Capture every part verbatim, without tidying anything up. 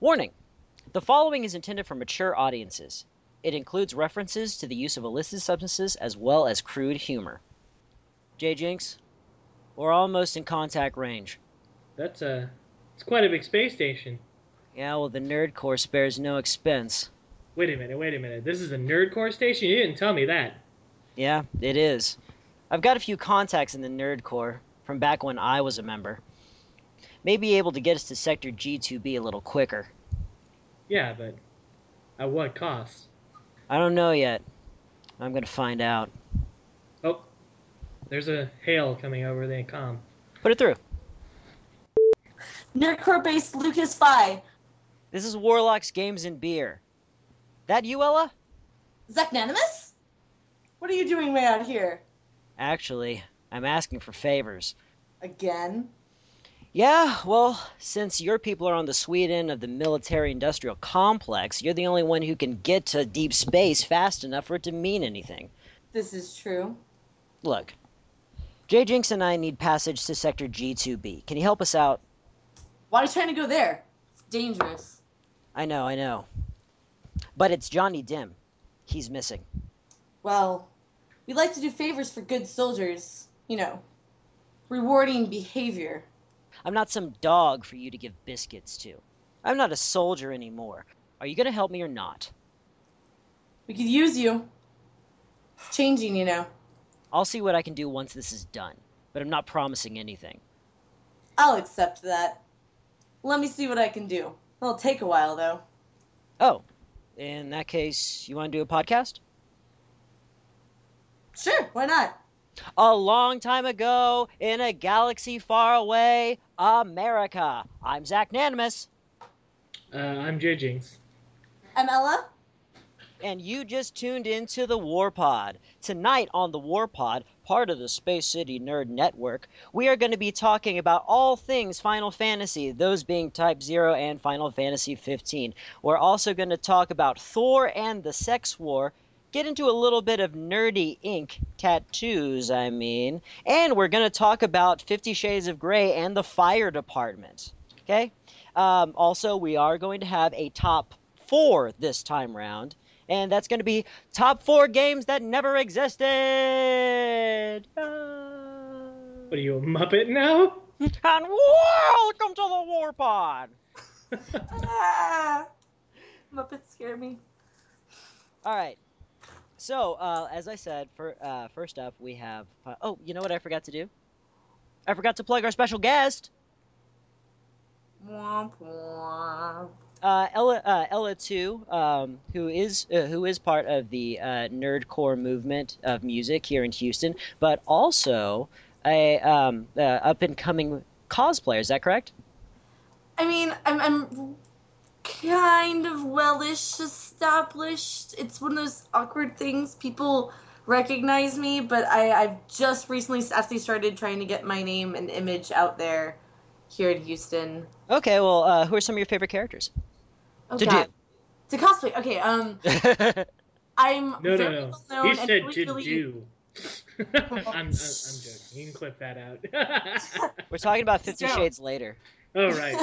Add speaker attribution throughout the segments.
Speaker 1: Warning! The following is intended for mature audiences. It includes references to the use of illicit substances as well as crude humor. J. Jinx, we're almost in contact range.
Speaker 2: That's a... It's quite a big space station.
Speaker 1: Yeah, well, the Nerd Corps spares no expense.
Speaker 2: Wait a minute, wait a minute. This is a Nerd Core station? You didn't tell me that.
Speaker 1: Yeah, it is. I've got a few contacts in the Nerd Corps from back when I was a member. May be able to get us to Sector G two B a little quicker.
Speaker 2: Yeah, but at what cost?
Speaker 1: I don't know yet. I'm gonna find out.
Speaker 2: Oh, there's a hail coming over the comm.
Speaker 1: Put it through.
Speaker 3: Nerdcore based Lucas Phi.
Speaker 1: This is Warlock's Games and Beer. That you, Ella?
Speaker 3: Zachnanimus? What are you doing way out here?
Speaker 1: Actually, I'm asking for favors.
Speaker 3: Again?
Speaker 1: Yeah, well, since your people are on the sweet end of the military-industrial complex, you're the only one who can get to deep space fast enough for it to mean anything.
Speaker 3: This is true.
Speaker 1: Look, J. Jinx and I need passage to Sector G two B. Can you help us out?
Speaker 3: Why are you trying to go there? It's dangerous.
Speaker 1: I know, I know. But it's Johnny Dim. He's missing.
Speaker 3: Well, we like to do favors for good soldiers. You know, rewarding behavior.
Speaker 1: I'm not some dog for you to give biscuits to. I'm not a soldier anymore. Are you going to help me or not?
Speaker 3: We could use you. It's changing, you know.
Speaker 1: I'll see what I can do once this is done, but I'm not promising anything.
Speaker 3: I'll accept that. Let me see what I can do. It'll take a while, though.
Speaker 1: Oh, in that case, you want to do a podcast?
Speaker 3: Sure, why not?
Speaker 1: A long time ago, in a galaxy far away, America. I'm Zachnanimus.
Speaker 2: Uh, I'm J. Jinx.
Speaker 3: I'm Ella.
Speaker 1: And you just tuned into the War Pod. Tonight on the War Pod, part of the Space City Nerd Network, we are going to be talking about all things Final Fantasy, those being Type Zero and Final Fantasy fifteen. We're also going to talk about Thor and the Sex War, get into a little bit of nerdy ink, tattoos, I mean, and we're going to talk about Fifty Shades of Grey and the Fire Department. Okay? Um, also, we are going to have a top four this time round. And that's going to be top four games that never existed. Ah.
Speaker 2: What are you, a Muppet now?
Speaker 1: And welcome to the War Pod.
Speaker 3: Ah, Muppets scare me.
Speaker 1: All right. So, uh, as I said, for uh, first up, we have... Uh, oh, you know what I forgot to do? I forgot to plug our special guest.
Speaker 3: Womp womp.
Speaker 1: Uh, Ella, uh, Ella too, um, who is uh, who is part of the uh, nerdcore movement of music here in Houston, but also a um, uh, up and coming cosplayer. Is that correct?
Speaker 3: I mean, I'm, I'm kind of wellish established. It's one of those awkward things. People recognize me, but I, I've just recently actually started trying to get my name and image out there here in Houston.
Speaker 1: Okay, well, uh, who are some of your favorite characters?
Speaker 3: Oh,
Speaker 1: to
Speaker 3: God. do. To cosplay. Okay, um,
Speaker 1: do.
Speaker 3: I'm
Speaker 2: No,
Speaker 3: very
Speaker 2: no,
Speaker 3: well
Speaker 2: no.
Speaker 3: known
Speaker 2: He
Speaker 3: and
Speaker 2: said
Speaker 3: really,
Speaker 2: to
Speaker 3: really-
Speaker 2: do. I'm, I'm, I'm joking. You can clip that out.
Speaker 1: We're talking about Fifty
Speaker 3: So-
Speaker 1: Shades later.
Speaker 2: Oh, right.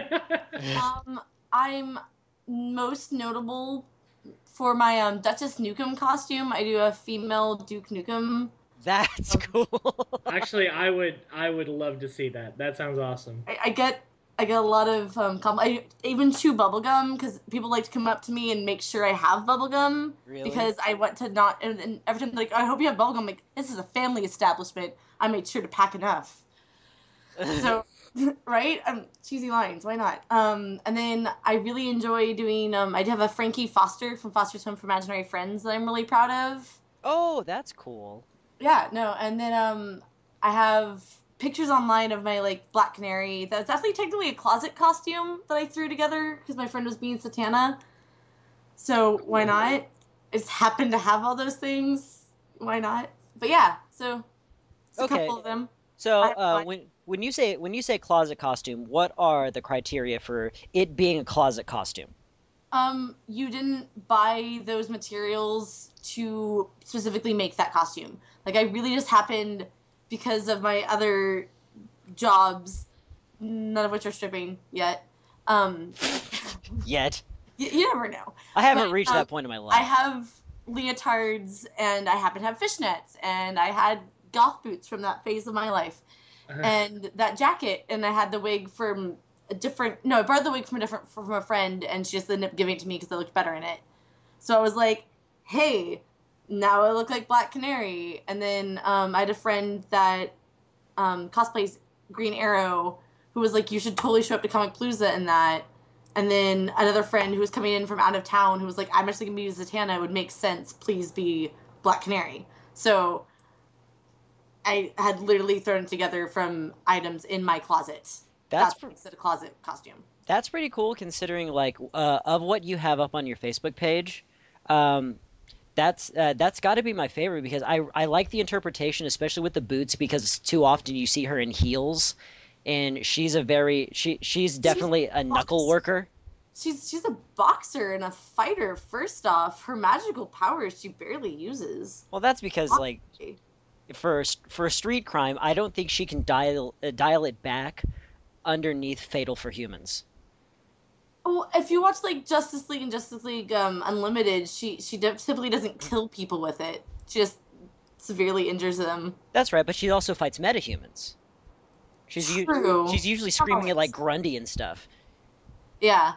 Speaker 3: Um, I'm most notable for my um, Duchess Nukem costume. I do a female Duke Nukem.
Speaker 1: That's cool.
Speaker 2: Actually, I would I would love to see that. That sounds awesome.
Speaker 3: I, I get I get a lot of um, com- I even chew bubblegum because people like to come up to me and make sure I have bubblegum.
Speaker 1: Really?
Speaker 3: Because I want to not, and, and every time they're like, I hope you have bubblegum. I'm like, this is a family establishment. I made sure to pack enough. So, right? Um, cheesy lines. Why not? Um, and then I really enjoy doing. Um, I have a Frankie Foster from Foster's Home for Imaginary Friends that I'm really proud of.
Speaker 1: Oh, that's cool.
Speaker 3: Yeah, no, and then um, I have pictures online of my like Black Canary. That's actually technically a closet costume that I threw together because my friend was being Satana. So why not? I just happened to have all those things. Why not? But yeah, so it's a
Speaker 1: Okay.
Speaker 3: couple of them.
Speaker 1: So,
Speaker 3: I have
Speaker 1: uh,
Speaker 3: fun.
Speaker 1: when when you say when you say closet costume, what are the criteria for it being a closet costume?
Speaker 3: Um, you didn't buy those materials to specifically make that costume. Like I really just happened because of my other jobs, none of which are stripping yet. Um,
Speaker 1: Yet.
Speaker 3: You, you never know.
Speaker 1: I haven't
Speaker 3: But,
Speaker 1: reached
Speaker 3: um,
Speaker 1: that point in my life.
Speaker 3: I have leotards, and I happen to have fishnets, and I had goth boots from that phase of my life, and that jacket, and I had the wig from a different. No, I borrowed the wig from a different from a friend, and she just ended up giving it to me because I looked better in it. So I was like, "Hey, now I look like Black Canary." And then um, I had a friend that um, cosplays Green Arrow, who was like, "You should totally show up to Comic Palooza in that." And then another friend who was coming in from out of town who was like, "I'm actually going to be Zatanna. It would make sense. Please be Black Canary." So I had literally thrown it together from items in my closet.
Speaker 1: That's
Speaker 3: That's
Speaker 1: pr-
Speaker 3: what makes it a closet costume.
Speaker 1: that's pretty cool considering like uh, of what you have up on your Facebook page. Um, that's uh, that's got to be my favorite because I I like the interpretation, especially with the boots, because too often you see her in heels, and she's a very she she's definitely a knuckle worker.
Speaker 3: She's she's a boxer and a fighter. First off, her magical powers she barely uses.
Speaker 1: Well, that's because like for for a street crime, I don't think she can dial uh, dial it back underneath Fatal for Humans.
Speaker 3: Oh, if you watch like Justice League and Justice League um, Unlimited, she she typically doesn't kill people with it. She just severely injures them.
Speaker 1: That's right, but she also fights metahumans. She's
Speaker 3: True.
Speaker 1: she's usually screaming at
Speaker 3: Oh.
Speaker 1: like Grundy and stuff.
Speaker 3: Yeah.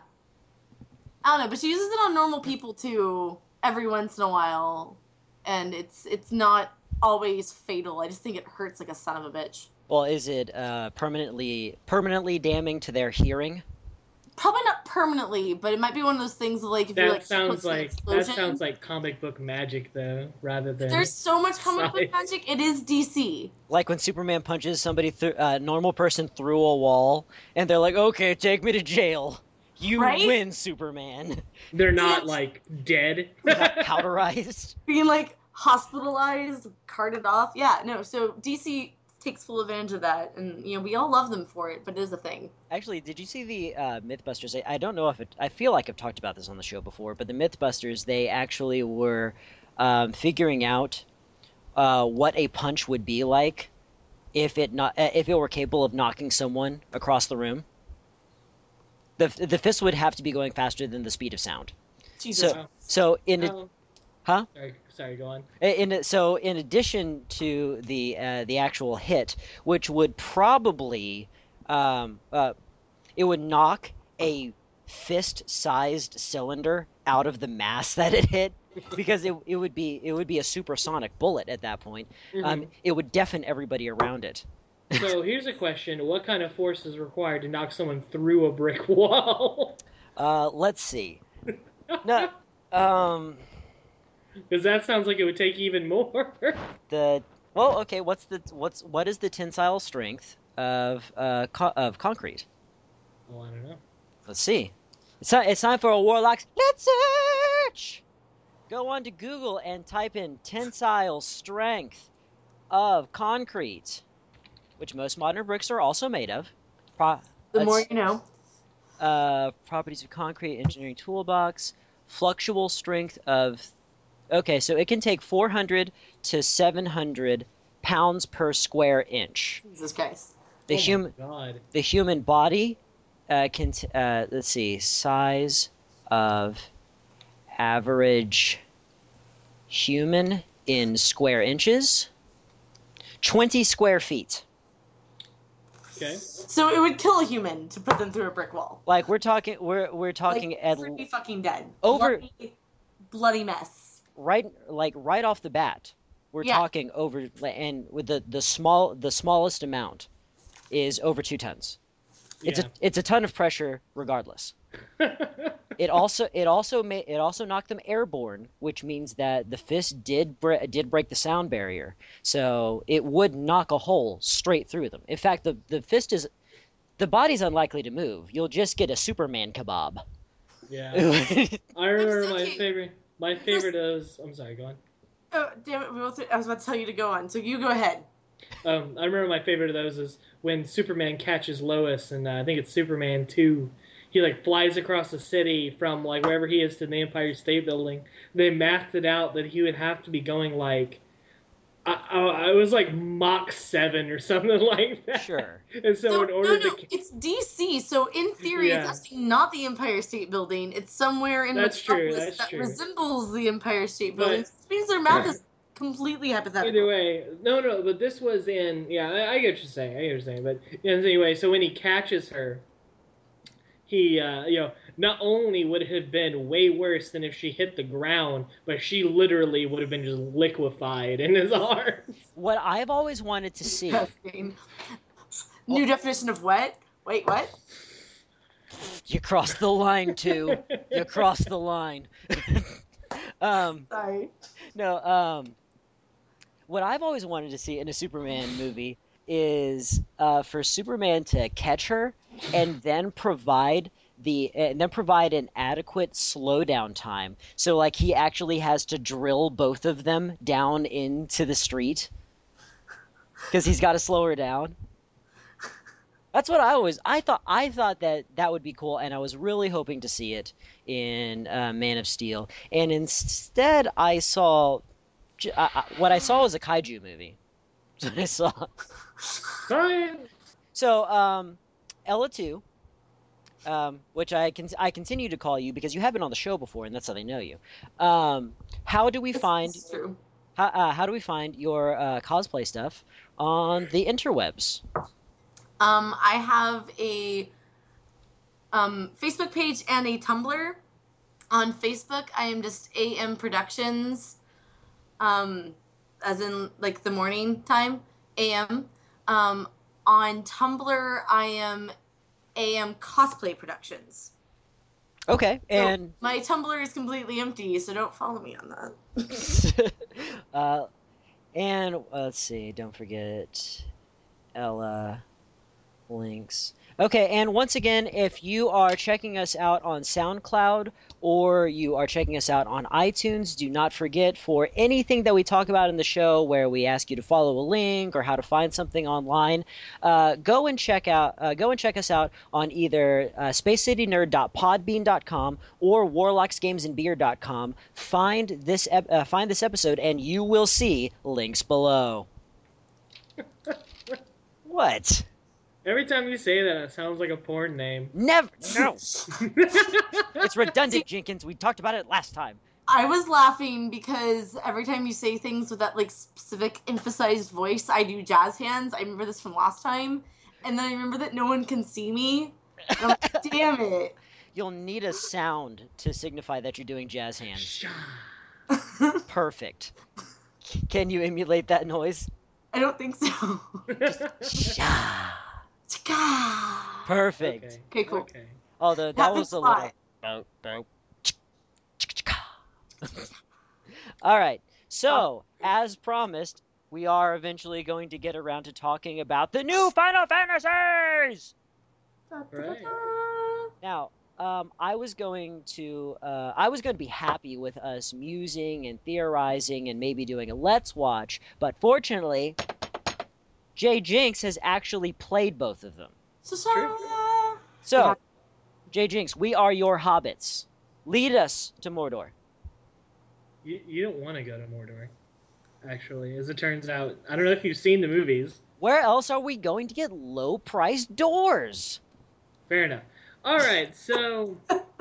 Speaker 3: I don't know, but she uses it on normal people too, every once in a while, and it's it's not always fatal. I just think it hurts like a son of a bitch.
Speaker 1: Well, is it uh, permanently permanently damning to their hearing?
Speaker 3: Probably not permanently, but it might be one of those things of like if you're
Speaker 2: That
Speaker 3: like
Speaker 2: sounds
Speaker 3: close to an
Speaker 2: like that
Speaker 3: explosion.
Speaker 2: sounds like comic book magic though, rather than
Speaker 3: There's so much comic book
Speaker 2: science.
Speaker 3: magic. It is D C.
Speaker 1: Like when Superman punches somebody through a uh, normal person through a wall, and they're like, "Okay, take me to jail. You
Speaker 3: Right?
Speaker 1: win, Superman."
Speaker 2: They're not like dead.
Speaker 1: Not powderized.
Speaker 3: Being like hospitalized, carted off. Yeah, no. So D C takes full advantage of that, and you know we all love them for it, but it is a thing.
Speaker 1: Actually, did you see the uh, MythBusters? I, I don't know if it. I feel like I've talked about this on the show before, but the MythBusters, they actually were um, figuring out uh, what a punch would be like if it not uh, if it were capable of knocking someone across the room. The the fist would have to be going faster than the speed of sound.
Speaker 3: Jesus.
Speaker 1: So so in a,
Speaker 2: Oh,
Speaker 1: huh?
Speaker 2: sorry, sorry, go on.
Speaker 1: In so in addition to the uh, the actual hit, which would probably um, uh, it would knock a fist-sized cylinder out of the mass that it hit because it it would be it would be a supersonic bullet at that point. Um,
Speaker 2: Mhm.
Speaker 1: it would deafen everybody around it.
Speaker 2: So here's a question: what kind of force is required to knock someone through a brick wall?
Speaker 1: Uh, let's see. No, um,
Speaker 2: Because that sounds like it would take even more.
Speaker 1: the well, okay. What's the what's what is the tensile strength of uh co- of concrete?
Speaker 2: Well, I don't know.
Speaker 1: Let's see. It's time, it's time for a Warlock's Let's Search! Go on to Google and type in tensile strength of concrete, which most modern bricks are also made of. Pro-
Speaker 3: The more
Speaker 1: let's-
Speaker 3: you know.
Speaker 1: uh, properties of concrete, engineering toolbox, fluctual strength of. Okay, so it can take four hundred to seven hundred pounds per square inch.
Speaker 3: Jesus Christ.
Speaker 1: The
Speaker 2: Oh my
Speaker 1: human
Speaker 2: God.
Speaker 1: the human body uh, can t- uh, let's see size of average human in square inches, twenty square feet.
Speaker 2: Okay.
Speaker 3: So it would kill a human to put them through a brick wall.
Speaker 1: Like we're talking we're we're talking
Speaker 3: like,
Speaker 1: at
Speaker 3: pretty fucking dead.
Speaker 1: Over-
Speaker 3: bloody, bloody mess.
Speaker 1: right like right off the bat. We're
Speaker 3: Yeah.
Speaker 1: talking over and with the the small the smallest amount is over two tons. It's a it's a ton of pressure regardless. It also it also made it also knocked them airborne, which means that the fist did bre- did break the sound barrier, so it would knock a hole straight through them. In fact, the the fist is the body's unlikely to move. You'll just get a Superman kebab.
Speaker 2: Yeah.
Speaker 1: That's
Speaker 2: I remember
Speaker 3: I'm
Speaker 2: my
Speaker 3: thinking-
Speaker 2: favorite. My favorite is. I'm sorry. Go on.
Speaker 3: Oh, damn it. We both, I was about to tell you to go on, so you go ahead.
Speaker 2: Um, I remember my favorite of those is when Superman catches Lois, and uh, I think it's Superman two. He like flies across the city from like wherever he is to the Empire State Building. They mathed it out that he would have to be going like I, I, I was like Mach seven or something like that.
Speaker 1: Sure.
Speaker 2: And so,
Speaker 3: So,
Speaker 2: in order
Speaker 3: no, no,
Speaker 2: to,
Speaker 3: it's D C. So in theory,
Speaker 2: Yeah.
Speaker 3: it's actually not the Empire State Building. It's somewhere in
Speaker 2: That's true,
Speaker 3: Metropolis
Speaker 2: that's
Speaker 3: that
Speaker 2: true.
Speaker 3: resembles the Empire State
Speaker 2: But-
Speaker 3: Building. Which means their math is completely hypothetical.
Speaker 2: either way, no, no, but this was in, yeah, I, I get what you're saying, I get what you're saying, but yeah, anyway, so when he catches her, he, uh, you know, not only would it have been way worse than if she hit the ground, but she literally would have been just liquefied in his arms.
Speaker 1: What I've always wanted to see.
Speaker 3: Disgusting. New definition of wet. Wait, what?
Speaker 1: You crossed the line, too. You crossed the line. um,
Speaker 3: Sorry.
Speaker 1: no, um, what I've always wanted to see in a Superman movie is uh, for Superman to catch her and then provide the and then provide an adequate slowdown time. So like he actually has to drill both of them down into the street because he's got to slow her down. That's what I always I thought I thought that that would be cool, and I was really hoping to see it in uh, Man of Steel. And instead, I saw j- I- I- what I saw was a kaiju movie. That's what I saw.
Speaker 2: Science!
Speaker 1: So, um, Ella two, um, which I can I continue to call you because you have been on the show before, and that's how they know you. Um, how do we
Speaker 3: This-
Speaker 1: find
Speaker 3: this is true.
Speaker 1: how, uh, how do we find your uh, cosplay stuff on the interwebs?
Speaker 3: Um, I have a um, Facebook page and a Tumblr. On Facebook, I am just A M Productions, um, as in like the morning time, A M. Um, on Tumblr, I am A M Cosplay Productions.
Speaker 1: Okay, and
Speaker 3: So my Tumblr is completely empty, so don't follow me on that.
Speaker 1: uh, and uh, let's see, don't forget Ella links. Okay, and once again, if you are checking us out on SoundCloud or you are checking us out on iTunes, do not forget for anything that we talk about in the show where we ask you to follow a link or how to find something online, uh, go and check out uh, go and check us out on either uh, space city nerd dot podbean dot com or warlocks games and beer dot com. Find this ep- uh, find this episode and you will see links below. What?
Speaker 2: Every time you say that, it sounds like a porn name.
Speaker 1: Never. No. It's redundant, Jenkins. We talked about it last time.
Speaker 3: I was laughing because every time you say things with that like specific emphasized voice, I do jazz hands. I remember this from last time, and then I remember that no one can see me. And I'm like, damn it!
Speaker 1: You'll need a sound to signify that you're doing jazz hands.
Speaker 2: Sha.
Speaker 1: Perfect. Can you emulate that noise?
Speaker 3: I don't think so.
Speaker 1: Sha.
Speaker 3: Chika.
Speaker 1: Perfect.
Speaker 2: Okay.
Speaker 3: Okay, cool.
Speaker 2: Okay.
Speaker 1: Although that
Speaker 3: Happens
Speaker 1: was a
Speaker 3: a
Speaker 1: little.
Speaker 3: lot.
Speaker 1: Bow, bow. All right. So, as promised, we are eventually going to get around to talking about the new Final Fantasies.
Speaker 2: Right.
Speaker 1: Now, um, I was going to, uh, I was going to be happy with us musing and theorizing and maybe doing a Let's Watch, but fortunately, Jay Jinx has actually played both of them.
Speaker 3: So,
Speaker 1: So, Jay Jinx, we are your hobbits. Lead us to Mordor.
Speaker 2: You, you don't want to go to Mordor, actually, as it turns out. I don't know if you've seen the movies.
Speaker 1: Where else are we going to get low-priced doors?
Speaker 2: Fair enough. All right, so,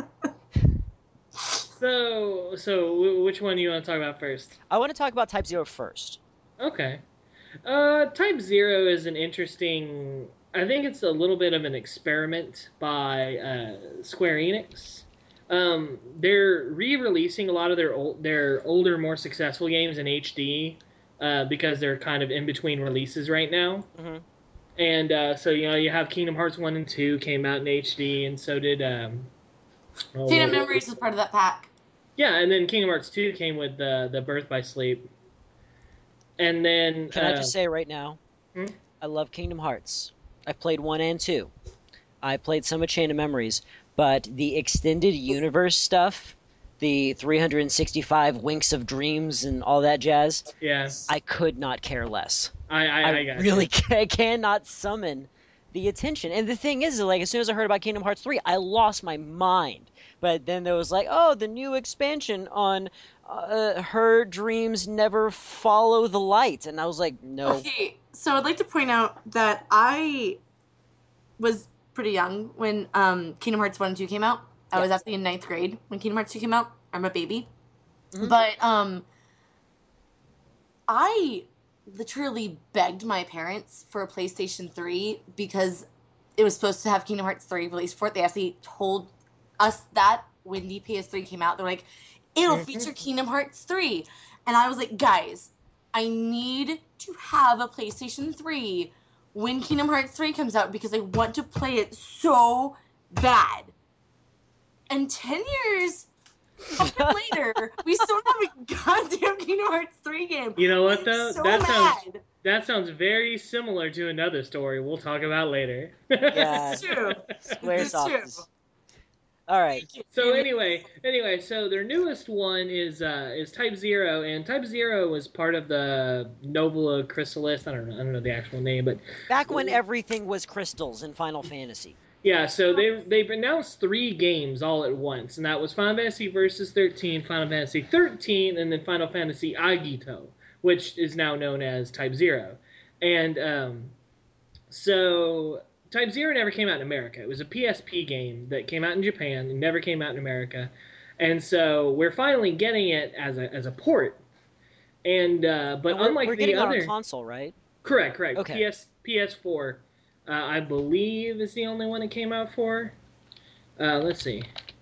Speaker 2: so, so, wh- which one do you want to talk about first?
Speaker 1: I want to talk about Type Zero first.
Speaker 2: Okay. Uh, Type Zero is an interesting. I think it's a little bit of an experiment by uh, Square Enix. Um, they're re-releasing a lot of their old, their older, more successful games in H D uh, because they're kind of in between releases right now.
Speaker 1: Mhm.
Speaker 2: And uh, so you know you have Kingdom Hearts one and two came out in H D, and so did um, oh,
Speaker 3: Kingdom
Speaker 2: what-
Speaker 3: Memories is part of that pack.
Speaker 2: Yeah, and then Kingdom Hearts two came with the the Birth by Sleep. And then
Speaker 1: Can I
Speaker 2: uh,
Speaker 1: just say right now,
Speaker 2: Hmm?
Speaker 1: I love Kingdom Hearts. I've played one and two. I played some of Chain of Memories, but the extended universe stuff, the three hundred sixty-five winks of dreams and all that jazz,
Speaker 2: yeah,
Speaker 1: I could not care less.
Speaker 2: I I,
Speaker 1: I,
Speaker 2: I, got
Speaker 1: really
Speaker 2: you.
Speaker 1: ca- cannot summon the attention. And the thing is, like, as soon as I heard about Kingdom Hearts three, I lost my mind But then there was like, oh, the new expansion on uh, Her Dreams Never Follow the Light. And I was like, no.
Speaker 3: Okay, so I'd like to point out that I was pretty young when um, Kingdom Hearts one and two came out. I
Speaker 1: Yeah.
Speaker 3: was actually in ninth grade when Kingdom Hearts two came out. I'm a baby.
Speaker 1: Mhm.
Speaker 3: But um, I literally begged my parents for a PlayStation three because it was supposed to have Kingdom Hearts three released for it. They actually told us that when the P S three came out. They're like, it'll
Speaker 2: Mhm.
Speaker 3: feature Kingdom Hearts three. And I was like, guys, I need to have a PlayStation three when Kingdom Hearts three comes out because I want to play it so bad. And ten years fucking later, we still don't have a goddamn Kingdom Hearts three game.
Speaker 2: You know what
Speaker 3: I'm
Speaker 2: though?
Speaker 3: so
Speaker 2: that
Speaker 3: mad.
Speaker 2: sounds that sounds very similar to another story we'll talk about later.
Speaker 1: Yeah.
Speaker 3: It's true.
Speaker 1: Squaresoft
Speaker 3: true.
Speaker 1: is... All right.
Speaker 3: Thank you.
Speaker 2: So anyway, anyway, so their newest one is uh, is Type Zero, and Type Zero was part of the Nobula Chrysalis. I don't know, I don't know the actual name, but
Speaker 1: Back when everything was crystals in Final Fantasy.
Speaker 2: yeah. So they they've announced three games all at once, and that was Final Fantasy Versus thirteen, Final Fantasy thirteen, and then Final Fantasy Agito, which is now known as Type Zero, and um, so. Type Zero never came out in America. It was a P S P game that came out in Japan and never came out in America. And so we're finally getting it as a as a port. And uh, but
Speaker 1: And we're,
Speaker 2: unlike
Speaker 1: we're
Speaker 2: the
Speaker 1: getting
Speaker 2: other
Speaker 1: on a console, right?
Speaker 2: correct, correct.
Speaker 1: Okay.
Speaker 2: P S P S four uh, I believe is the only one it came out for. Uh, let's see.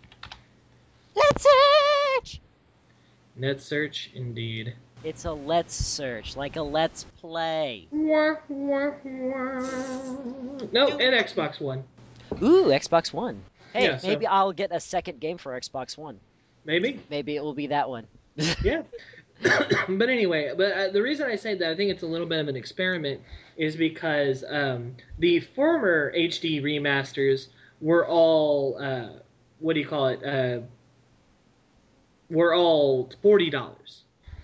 Speaker 1: Let's search!
Speaker 2: Net search indeed.
Speaker 1: It's a let's search, like a let's play.
Speaker 2: Wah, wah, wah. No, and Xbox One.
Speaker 1: Ooh, Xbox One. Hey,
Speaker 2: Yeah, so-
Speaker 1: maybe I'll get a second game for Xbox One.
Speaker 2: Maybe.
Speaker 1: Maybe it will be that one.
Speaker 2: Yeah. But anyway, but uh, the reason I say that I think it's a little bit of an experiment is because um, the former H D remasters were all uh, what do you call it? Uh, were all forty dollars,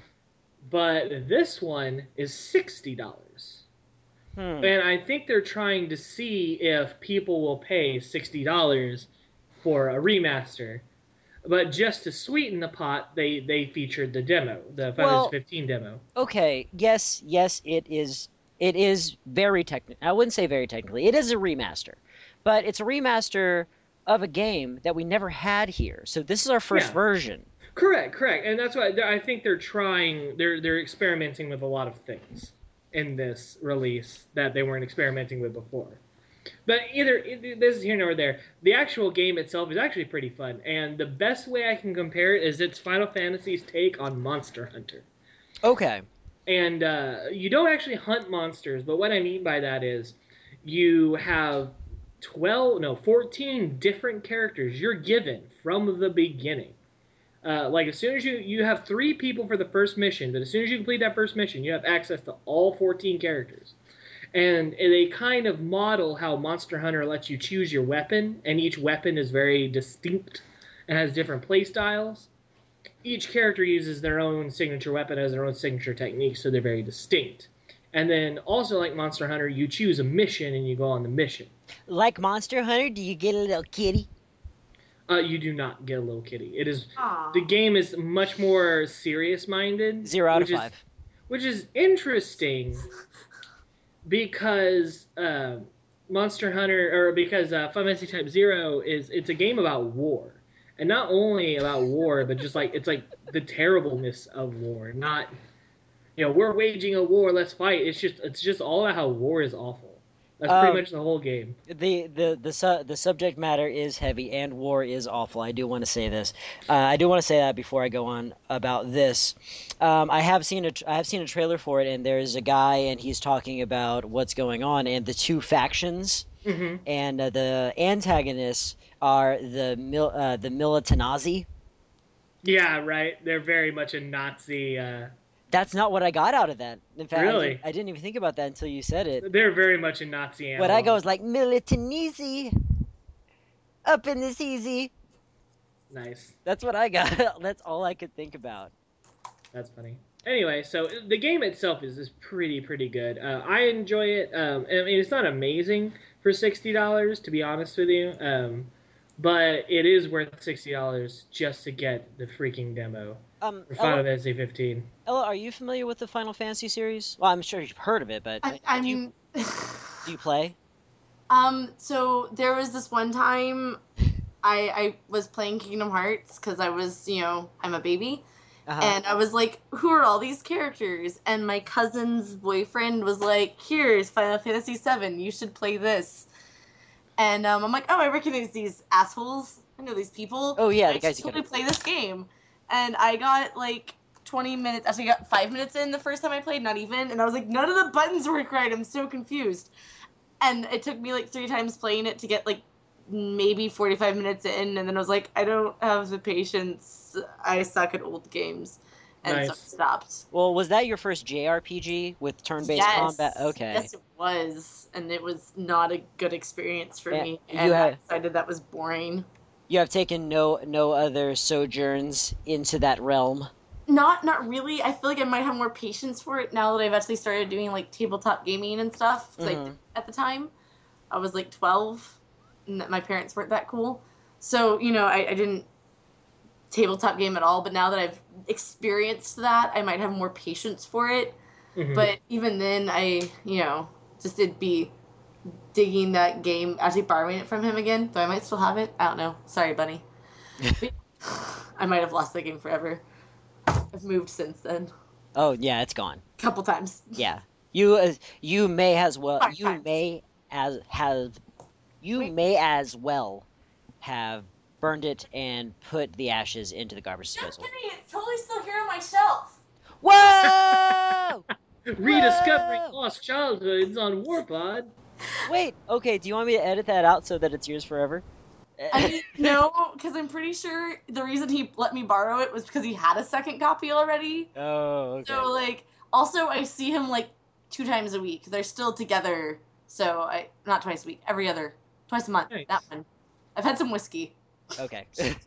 Speaker 2: but this one is sixty dollars,
Speaker 1: Hmm.
Speaker 2: and I think they're trying to see if people will pay sixty dollars for a remaster. But just to sweeten the pot, they, they featured the demo, the Final
Speaker 1: Well-
Speaker 2: Fantasy fifteen demo.
Speaker 1: Okay, yes, yes, it is. It is very technical. I wouldn't say very technically. It is a remaster, but it's a remaster of a game that we never had here. So this is our first
Speaker 2: Yeah.
Speaker 1: version.
Speaker 2: Correct, correct, and that's why I think they're trying. They're they're experimenting with a lot of things in this release that they weren't experimenting with before. But either this is here nor there. The actual game itself is actually pretty fun, and the best way I can compare it is it's Final Fantasy's take on Monster Hunter.
Speaker 1: Okay.
Speaker 2: And uh, you don't actually hunt monsters, but what I mean by that is you have twelve, no, fourteen different characters you're given from the beginning. Uh, like as soon as you you have three people for the first mission, but as soon as you complete that first mission, you have access to all fourteen characters. And they kind of model how Monster Hunter lets you choose your weapon, and each weapon is very distinct and has different play styles. Each character uses their own signature weapon, has their own signature technique, so they're very distinct. And then also like Monster Hunter, you choose a mission and you go on the mission.
Speaker 1: Like Monster Hunter, do you get a little kitty?
Speaker 2: Uh, you do not get a little kitty. It is
Speaker 3: Aw.
Speaker 2: the game is much more serious-minded.
Speaker 1: Zero out of
Speaker 2: which is-
Speaker 1: five.
Speaker 2: which is interesting because uh, Monster Hunter, or because uh, Final Fantasy Type Zero is it's a game about war, and not only about war, but just like it's like the terribleness of war. Not, you know, we're waging a war, let's fight. It's just it's just all about how war is awful. That's
Speaker 1: Um,
Speaker 2: pretty much the whole game.
Speaker 1: The the the su- the subject matter is heavy and war is awful. I do want to say this. Uh, I do want to say that before I go on about this. Um, I have seen a tr- I have seen a trailer for it, and there's a guy and he's talking about what's going on and the two factions,
Speaker 2: hmm
Speaker 1: and uh, the antagonists are the mil- uh, the Militanazi.
Speaker 2: Yeah, right. They're very much a Nazi. Uh,
Speaker 1: That's not what I got out of that. In fact, I
Speaker 2: Really?
Speaker 1: didn't, I didn't even think about that until you said it.
Speaker 2: they're very much a Nazi.
Speaker 1: What I
Speaker 2: analog.
Speaker 1: go is like Militanese, up in this easy.
Speaker 2: Nice.
Speaker 1: That's what I got. That's all I could think about.
Speaker 2: That's funny. Anyway, so the game itself is, is pretty, pretty good. Uh, I enjoy it. Um, I mean, it's not amazing for sixty dollars, to be honest with you. Um, but it is worth sixty dollars just to get the freaking demo
Speaker 1: Um,
Speaker 2: for Final
Speaker 1: Ella,
Speaker 2: Fantasy fifteen.
Speaker 1: Ella, are you familiar with the Final Fantasy series? Well, I'm sure you've heard of it, but uh,
Speaker 3: I,
Speaker 1: do you
Speaker 3: I'm.
Speaker 1: do you play?
Speaker 3: um. So there was this one time I I was playing Kingdom Hearts because I was, you know, I'm a baby,
Speaker 1: Uh-huh.
Speaker 3: and I was like, who are all these characters? And my cousin's boyfriend was like, here's Final Fantasy seven. You should play this. And um, I'm like, oh, I recognize these assholes. I know these people.
Speaker 1: Oh yeah,
Speaker 3: I
Speaker 1: the
Speaker 3: should
Speaker 1: guys you
Speaker 3: totally
Speaker 1: gotta.
Speaker 3: play this game. And I got like twenty minutes. Actually, I got five minutes in the first time I played, not even. And I was like, none of the buttons work right. I'm so confused. And it took me like three times playing it to get like maybe forty-five minutes in. And then I was like, I don't have the patience. I suck at old games. And so I
Speaker 2: Nice.
Speaker 3: stopped.
Speaker 1: Well, was that your first J R P G with turn-based
Speaker 3: Yes.
Speaker 1: combat? Okay.
Speaker 3: Yes, it was. And it was not a good experience for
Speaker 1: Yeah,
Speaker 3: me.
Speaker 1: you
Speaker 3: And I
Speaker 1: have
Speaker 3: decided that was boring.
Speaker 1: you have taken no no other sojourns into that realm.
Speaker 3: Not not really. I feel like I might have more patience for it now that I've actually started doing like tabletop gaming and stuff. 'Cause I
Speaker 1: Mhm.
Speaker 3: did at the time. I was like twelve, and my parents weren't that cool. So, you know, I, I didn't tabletop game at all. But now that I've experienced that, I might have more patience for it.
Speaker 2: Mhm.
Speaker 3: But even then, I, you know, just did be digging that game, actually borrowing it from him again. Though I might still have it. I don't know. Sorry, buddy. I might have lost that game forever. I've moved since then.
Speaker 1: Oh yeah, it's gone.
Speaker 3: Couple times.
Speaker 1: Yeah. You uh, you may as well
Speaker 3: Five
Speaker 1: you
Speaker 3: times.
Speaker 1: may as have you
Speaker 3: Wait.
Speaker 1: may as well have burned it and put the ashes into the garbage
Speaker 3: Just
Speaker 1: disposal.
Speaker 3: kidding. It's totally still here on my shelf.
Speaker 1: Whoa!
Speaker 2: Rediscovering
Speaker 1: Whoa!
Speaker 2: lost childhoods on Warpod.
Speaker 1: Wait, okay, do you want me to edit that out so that it's yours forever?
Speaker 3: I mean, no, because I'm pretty sure the reason he let me borrow it was because he had a second copy already.
Speaker 1: Oh, okay.
Speaker 3: So, like, also I see him like two times a week. They're still together. So I not twice a week, every other, twice a month.
Speaker 2: Nice.
Speaker 3: That one. I've had some whiskey.
Speaker 1: Okay.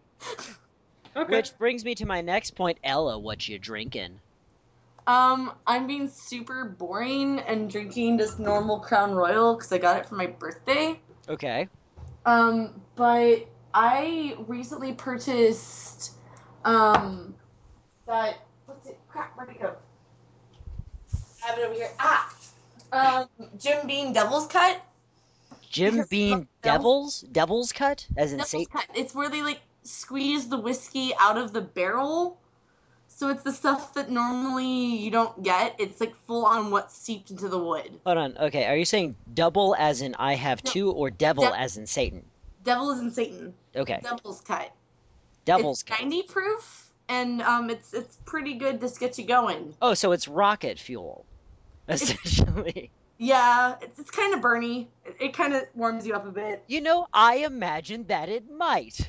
Speaker 2: Okay.
Speaker 1: Which brings me to my next point, Ella, what you drinking?
Speaker 3: Um, I'm being super boring and drinking just normal Crown Royal because I got it for my birthday.
Speaker 1: Okay.
Speaker 3: Um, but I recently purchased um that what's it? Crap, where'd it go? I have it over here. Ah, um, Jim Beam Devil's Cut.
Speaker 1: Jim
Speaker 3: Because-
Speaker 1: Beam Devils? Devil's Cut? As in
Speaker 3: Devil's
Speaker 1: Satan?
Speaker 3: Cut. It's where they like squeeze the whiskey out of the barrel. So it's the stuff that normally you don't get. It's like full on what's seeped into the wood.
Speaker 1: Hold on. Okay, are you saying double as in I have
Speaker 3: No.
Speaker 1: two or devil
Speaker 3: Dev-
Speaker 1: as in Satan?
Speaker 3: Devil is in Satan.
Speaker 1: Okay.
Speaker 3: Devil's Cut.
Speaker 1: Devil's
Speaker 3: It's
Speaker 1: Cut.
Speaker 3: ninety proof, and um, it's it's pretty good to get you going.
Speaker 1: Oh, so it's rocket fuel, essentially.
Speaker 3: Yeah, it's, it's kind of burny. It, it kind of warms you up a bit.
Speaker 1: You know, I imagined that it might.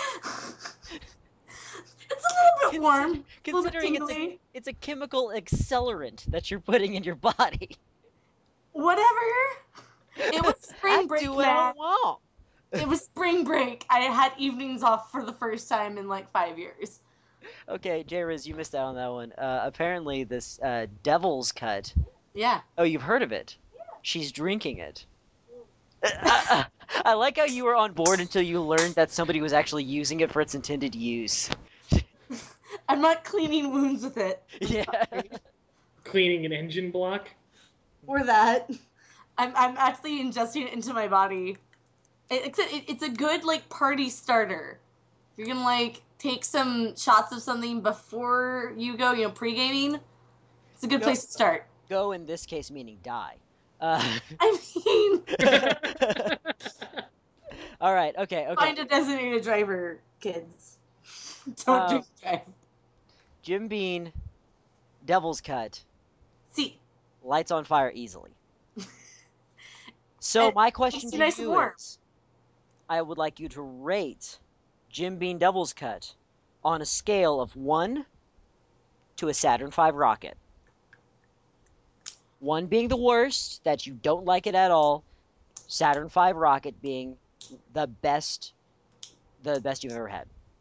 Speaker 3: It's a little bit
Speaker 1: Consi-
Speaker 3: warm, a little bit
Speaker 1: Considering it's a
Speaker 3: tingly.
Speaker 1: it's a chemical accelerant that you're putting in your body.
Speaker 3: Whatever. It was
Speaker 1: I
Speaker 3: spring break,
Speaker 1: do what I
Speaker 3: man.
Speaker 1: want.
Speaker 3: It was spring break. I had evenings off for the first time in like five years.
Speaker 1: Okay, J-Riz, you missed out on that one. Uh, apparently, this uh, Devil's Cut.
Speaker 3: Yeah.
Speaker 1: Oh, you've heard of it? She's drinking it. I, I, I like how you were on board until you learned that somebody was actually using it for its intended use.
Speaker 3: I'm not cleaning wounds with it.
Speaker 1: Yeah.
Speaker 2: Cleaning an engine block.
Speaker 3: Or that. I'm I'm actually ingesting it into my body. It, it's, a, it, it's a good like party starter. If you're gonna like take some shots of something before you go, you know, pre-gaming, it's a good
Speaker 1: Go-
Speaker 3: place to start.
Speaker 1: Go in this case meaning die. Uh,
Speaker 3: I mean,
Speaker 1: all right. Okay. Okay.
Speaker 3: find a designated driver, kids. Don't
Speaker 1: Uh,
Speaker 3: drink drive.
Speaker 1: Jim Bean, Devil's Cut,
Speaker 3: See,
Speaker 1: lights on fire easily. So
Speaker 3: And
Speaker 1: my question
Speaker 3: makes
Speaker 1: to
Speaker 3: you nice and
Speaker 1: you
Speaker 3: warm.
Speaker 1: is, I would like you to rate Jim Bean Devil's Cut on a scale of one to a Saturn V rocket. One being the worst, that you don't like it at all. Saturn V rocket being the best, the best you've ever had.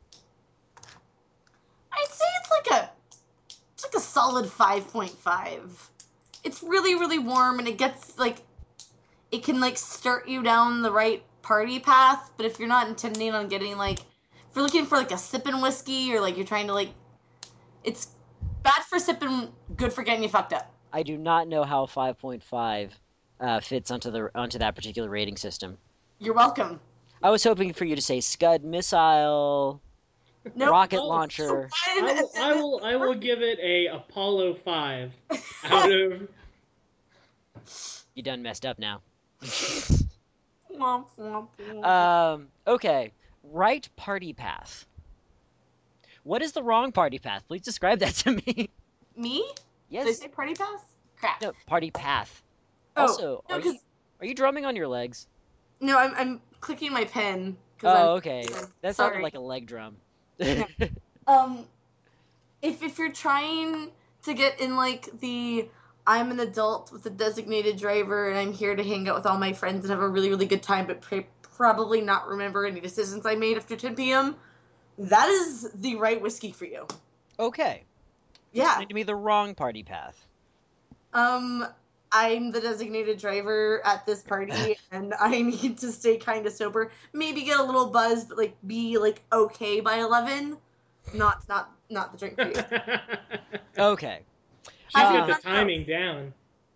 Speaker 3: I'd say it's like a it's like a solid five point five. It's really really warm and it gets like it can like start you down the right party path, but if you're not intending on getting like, if you're looking for like a sipping whiskey or like you're trying to like, it's bad for sipping, good for getting you fucked up.
Speaker 1: I do not know how five point five uh, fits onto the onto that particular rating system.
Speaker 3: You're welcome.
Speaker 1: I was hoping for you to say Scud missile,
Speaker 3: Nope.
Speaker 1: rocket
Speaker 2: Oh,
Speaker 1: launcher.
Speaker 2: I will, I will, I will give it a Apollo five out of.
Speaker 1: You done messed up now.
Speaker 3: Womp, womp, womp.
Speaker 1: Um. Okay. Right party path. What is the wrong party path? Please describe that to me.
Speaker 3: Me? Did I
Speaker 1: Yes.
Speaker 3: say party pass? Crap.
Speaker 1: No, party path.
Speaker 3: Oh,
Speaker 1: Also,
Speaker 3: no,
Speaker 1: are
Speaker 3: 'cause-
Speaker 1: you are you drumming on your legs?
Speaker 3: No, I'm I'm clicking my pen. 'cause
Speaker 1: Oh,
Speaker 3: I'm-
Speaker 1: okay. That
Speaker 3: Sorry.
Speaker 1: sounded like a leg drum.
Speaker 3: Um, if if you're trying to get in like the I'm an adult with a designated driver and I'm here to hang out with all my friends and have a really really good time, but pr- probably not remember any decisions I made after ten p.m. That is the right whiskey for you.
Speaker 1: Okay.
Speaker 3: Yeah.
Speaker 1: Explain to me the wrong party path.
Speaker 3: Um, I'm the designated driver at this party, and I need to stay kind of sober. Maybe get a little buzzed, but like be like okay by eleven. Not not not the drink for you.
Speaker 1: Okay.
Speaker 2: She's
Speaker 3: I
Speaker 2: got
Speaker 3: think
Speaker 2: the timing down.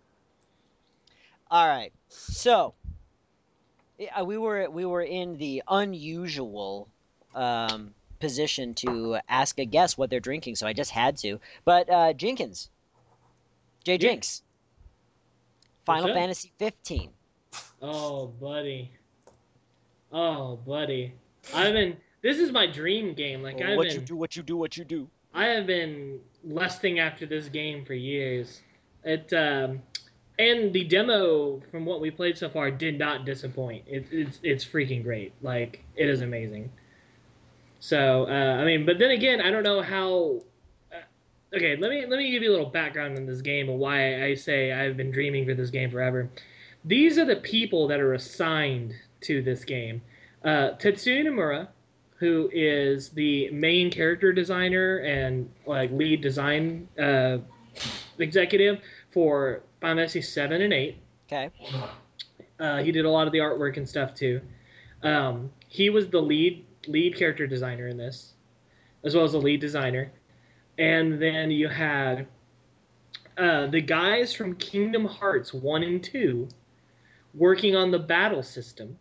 Speaker 1: All right. So, yeah, we were we were in the unusual um, position to ask a guest what they're drinking, so I just had to. But uh, Jenkins, Jay
Speaker 2: Yeah.
Speaker 1: Jinks, Final
Speaker 2: What's up?
Speaker 1: Fantasy fifteen.
Speaker 2: Oh, buddy. Oh, buddy. I've been. This is my dream game. Like I've
Speaker 1: what
Speaker 2: been.
Speaker 1: you do, what you do, what you do.
Speaker 2: I have been lusting after this game for years. It um, and the demo from what we played so far did not disappoint. It, it's it's freaking great. Like it is amazing. So uh, I mean, but then again, I don't know how. Uh, okay, let me let me give you a little background on this game and why I say I've been dreaming for this game forever. These are the people that are assigned to this game. Uh, Tetsuya Nomura, who is the main character designer and like lead design uh, executive for Final Fantasy seven and eight.
Speaker 1: Okay.
Speaker 2: Uh, he did a lot of the artwork and stuff too. Um, he was the lead lead character designer in this, as well as the lead designer. And then you had uh, the guys from Kingdom Hearts one and two working on the battle system.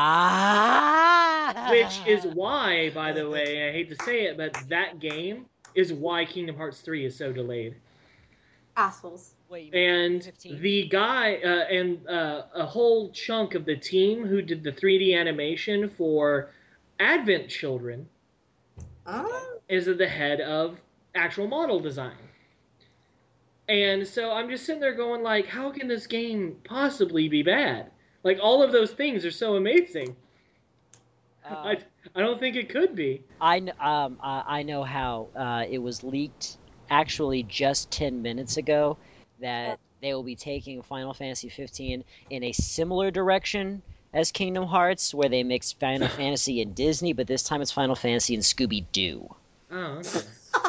Speaker 1: Ah.
Speaker 2: Which is why, by the way, I hate to say it, but that game is why Kingdom Hearts three is so delayed.
Speaker 3: Assholes.
Speaker 1: Wait,
Speaker 2: And
Speaker 1: fifteen?
Speaker 2: the guy, uh, and uh, a whole chunk of the team who did the three D animation for Advent Children
Speaker 3: Oh.
Speaker 2: is at the head of actual model design. And so I'm just sitting there going like, how can this game possibly be bad? Like, all of those things are so amazing.
Speaker 1: Uh,
Speaker 2: I, I don't think it could be.
Speaker 1: I kn- um uh, I know how uh, it was leaked actually just ten minutes ago that they will be taking Final Fantasy fifteen in a similar direction as Kingdom Hearts, where they mix Final Fantasy and Disney, but this time it's Final Fantasy and Scooby Doo.
Speaker 2: Oh, okay.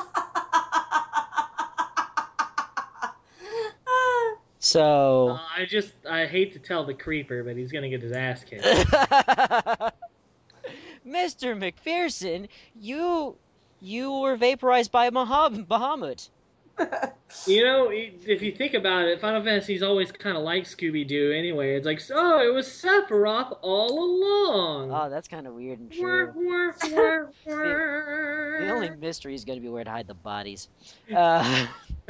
Speaker 1: So.
Speaker 2: Uh, I just, I hate to tell the creeper, but he's going to get his ass kicked.
Speaker 1: Mister McPherson, you you were vaporized by Mahab- Bahamut.
Speaker 2: You know, if you think about it, Final Fantasy's always kind of like Scooby-Doo anyway. It's like, oh, it was Sephiroth all along.
Speaker 1: Oh, that's kind of weird and
Speaker 2: Wah,
Speaker 1: true.
Speaker 2: wah, wah, wah.
Speaker 1: The only mystery is going to be where to hide the bodies. Uh,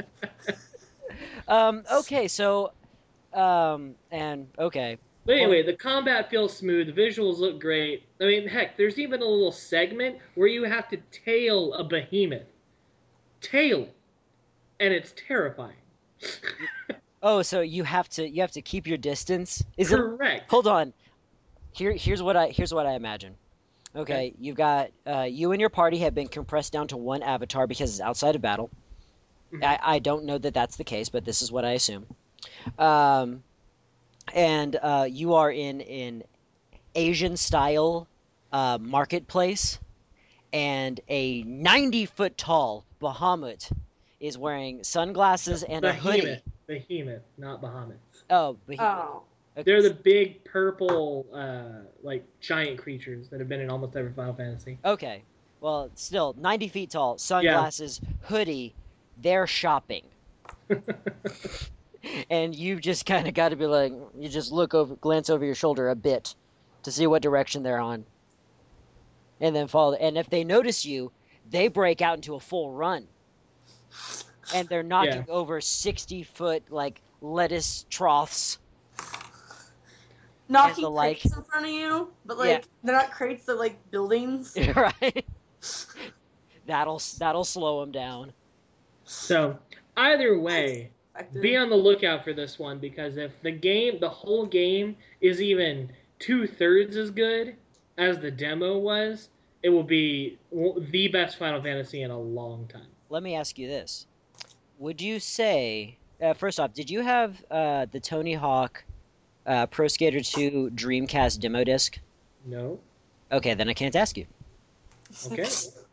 Speaker 1: um, okay, so, um, and, okay.
Speaker 2: But anyway, the combat feels smooth, the visuals look great. I mean, heck, there's even a little segment where you have to tail a behemoth. Tail it. And it's terrifying.
Speaker 1: Oh, so you have to you have to keep your distance? Is it?
Speaker 2: Correct.
Speaker 1: Hold on. Here, here's what I here's what I imagine. Okay,
Speaker 2: Okay.
Speaker 1: you've got uh, you and your party have been compressed down to one avatar because it's outside of battle.
Speaker 2: Mhm.
Speaker 1: I, I don't know that that's the case, but this is what I assume. Um, and uh, you are in an Asian style uh, marketplace, and a ninety foot tall Bahamut is wearing sunglasses and a hoodie.
Speaker 2: Behemoth. Behemoth, not Bahamut.
Speaker 1: Oh, behemoth.
Speaker 3: Oh.
Speaker 1: Okay.
Speaker 2: They're the big purple, uh, like giant creatures that have been in almost every Final Fantasy.
Speaker 1: Okay. Well, still ninety feet tall,
Speaker 2: Yeah.
Speaker 1: sunglasses, hoodie. They're shopping, and you've just kind of got to be like, you just look over, glance over your shoulder a bit to see what direction they're on, and then follow. And if they notice you, they break out into a full run, and they're knocking
Speaker 2: Yeah.
Speaker 1: over sixty foot like lettuce troughs.
Speaker 3: Knocking
Speaker 1: the like.
Speaker 3: crates in front of you, but
Speaker 1: Yeah.
Speaker 3: like they're not crates, they're like buildings.
Speaker 1: Right. That'll that'll slow them down.
Speaker 2: So either way,
Speaker 3: Effective.
Speaker 2: be on the lookout for this one, because if the game, the whole game, is even two thirds as good as the demo was, it will be the best Final Fantasy in a long time.
Speaker 1: Let me ask you this: would you say, uh, first off, did you have uh, the Tony Hawk uh, Pro Skater two Dreamcast demo disc?
Speaker 2: No.
Speaker 1: Okay, then I can't ask you.
Speaker 2: Okay.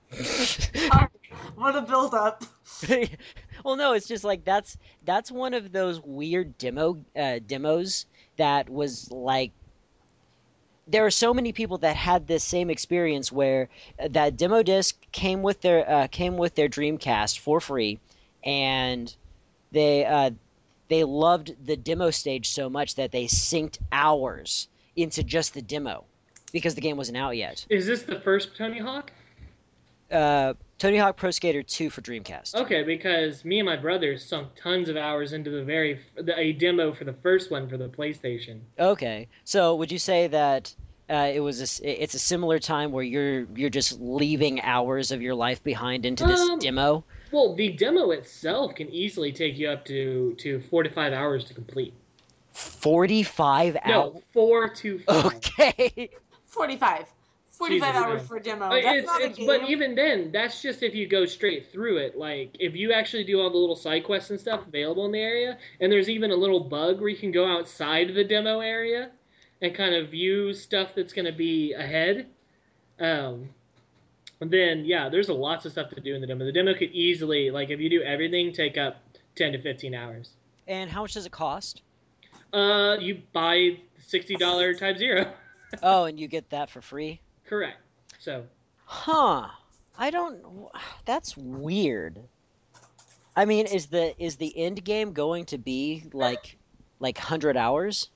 Speaker 3: What a build up.
Speaker 1: Well, no, it's just like that's that's one of those weird demo uh, demos that was like. There are so many people that had this same experience where that demo disc came with their uh, came with their Dreamcast for free, and they uh, they loved the demo stage so much that they synced hours into just the demo because the game wasn't out yet.
Speaker 2: Is this the first Tony Hawk?
Speaker 1: Uh, Tony Hawk Pro Skater two for Dreamcast.
Speaker 2: Okay, because me and my brother sunk tons of hours into the very the, a demo for the first one for the PlayStation.
Speaker 1: Okay, so would you say that uh, it was a, it's a similar time where you're you're just leaving hours of your life behind into this
Speaker 2: Um,
Speaker 1: demo?
Speaker 2: Well, the demo itself can easily take you up to to four to five hours to complete.
Speaker 1: Forty-five hours.
Speaker 2: No, four to five.
Speaker 1: Okay.
Speaker 3: forty-five. forty-five
Speaker 2: Jesus,
Speaker 3: hours
Speaker 2: man.
Speaker 3: for a demo.
Speaker 2: Uh,
Speaker 3: That's
Speaker 2: it's-
Speaker 3: not a
Speaker 2: it's-
Speaker 3: game.
Speaker 2: But even then, that's just if you go straight through it. Like, if you actually do all the little side quests and stuff available in the area, and there's even a little bug where you can go outside the demo area and kind of view stuff that's going to be ahead, um, then, yeah, there's a lots of stuff to do in the demo. The demo could easily, like, if you do everything, take up ten to fifteen hours.
Speaker 1: And how much does it cost?
Speaker 2: Uh, you buy sixty dollars Type Zero.
Speaker 1: Oh, and you get that for free?
Speaker 2: Correct. So,
Speaker 1: Huh. I don't. That's weird. I mean, is the is the end game going to be like like hundred hours?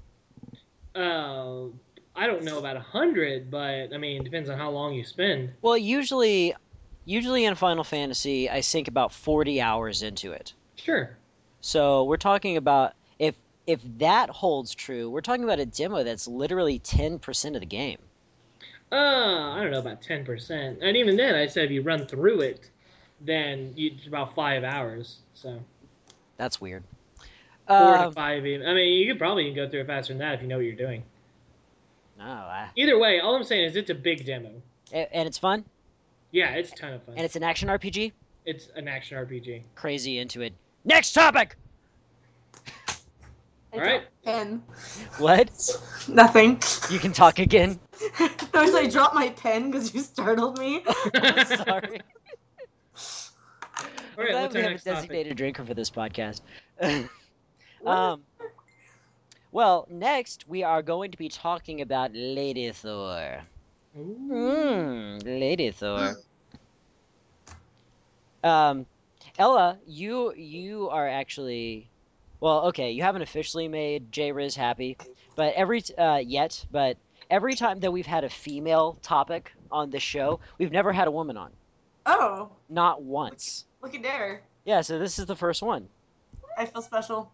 Speaker 2: uh, I don't know about a hundred, but I mean, it depends on how long you spend.
Speaker 1: Well, usually, usually in Final Fantasy, I sink about forty hours into it.
Speaker 2: Sure.
Speaker 1: So we're talking about if if that holds true, we're talking about a demo that's literally ten percent of the game.
Speaker 2: Uh, I don't know about ten percent, and even then, I said if you run through it, then you, it's about five hours. So
Speaker 1: That's weird.
Speaker 2: four
Speaker 1: Um,
Speaker 2: to five. Even. I mean, you could probably go through it faster than that if you know what you're doing.
Speaker 1: no, I,
Speaker 2: Either way, all I'm saying is it's a big demo.
Speaker 1: a- and it's fun,
Speaker 2: Yeah, it's a ton of fun.
Speaker 1: and it's an action R P G.
Speaker 2: It's an action R P G.
Speaker 1: Crazy into it. Next topic.
Speaker 3: I
Speaker 2: All right.
Speaker 3: dropped my pen.
Speaker 1: What?
Speaker 3: Nothing.
Speaker 1: You can talk again.
Speaker 3: No, so I dropped my pen because you startled me.
Speaker 1: I'm sorry.
Speaker 2: All
Speaker 1: I'm
Speaker 2: right,
Speaker 1: glad
Speaker 2: what's
Speaker 1: we
Speaker 2: our
Speaker 1: have a
Speaker 2: next topic?
Speaker 1: designated drinker for this podcast. um, well, next we are going to be talking about Lady Thor.
Speaker 2: Ooh.
Speaker 1: Mm, Lady Thor. Um, Ella, you you are actually, well, okay, you haven't officially made J Riz happy, but every t- uh yet, but every time that we've had a female topic on this show, we've never had a woman on,
Speaker 3: Oh,
Speaker 1: not once.
Speaker 3: look at there.
Speaker 1: Yeah, so this is the first one.
Speaker 3: I feel special.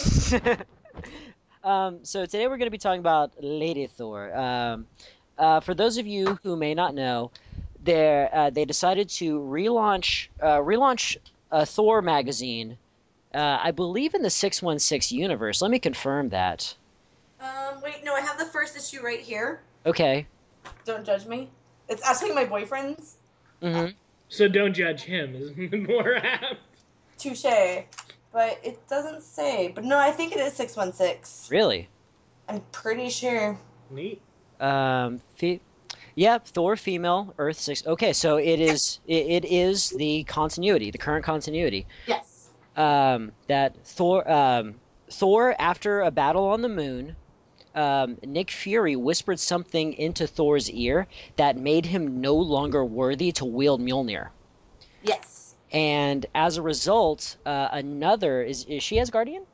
Speaker 1: um, so today we're going to be talking about Lady Thor. Um, uh, for those of you who may not know, they uh, they decided to relaunch uh, relaunch a Thor magazine. Uh, I believe in the six one six universe. Let me confirm that.
Speaker 3: Um, wait, no, I have the first issue right here.
Speaker 1: Okay.
Speaker 3: Don't judge me. It's actually my boyfriend's.
Speaker 1: hmm
Speaker 2: So don't judge him. Is more apt.
Speaker 3: Touche. But it doesn't say. But no, I think it is six one six.
Speaker 1: Really?
Speaker 3: I'm pretty sure.
Speaker 2: Neat.
Speaker 1: Um, fe- yep, Thor female, Earth six. Okay, so it is it, it is the continuity, the current continuity.
Speaker 3: Yes.
Speaker 1: Um, that Thor um, Thor after a battle on the moon um, Nick Fury whispered something into Thor's ear that made him no longer worthy to wield Mjolnir.
Speaker 3: Yes.
Speaker 1: And as a result, uh, another is is she Asgardian?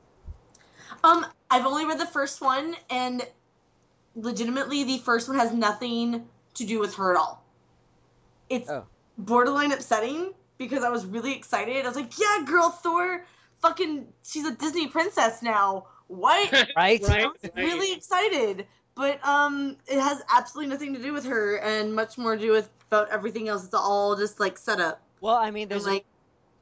Speaker 3: Um, I've only read the first one, and legitimately, the first one has nothing to do with her at all. It's
Speaker 1: Oh.
Speaker 3: borderline upsetting because I was really excited. I was like, "Yeah, girl, Thor, fucking, she's a Disney princess now." What?
Speaker 1: Right?
Speaker 2: Right,
Speaker 3: I was
Speaker 2: right.
Speaker 3: really excited, but um, it has absolutely nothing to do with her, and much more to do with about everything else. It's all just like set up.
Speaker 1: Well, I mean,
Speaker 3: And
Speaker 1: there's
Speaker 3: like,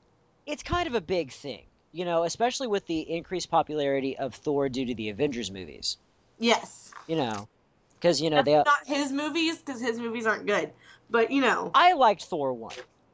Speaker 1: a, it's kind of a big thing, you know, especially with the increased popularity of Thor due to the Avengers movies.
Speaker 3: yes,
Speaker 1: You know, because you know
Speaker 3: that's
Speaker 1: they.
Speaker 3: not his movies because his movies aren't good. But you know,
Speaker 1: I liked Thor one,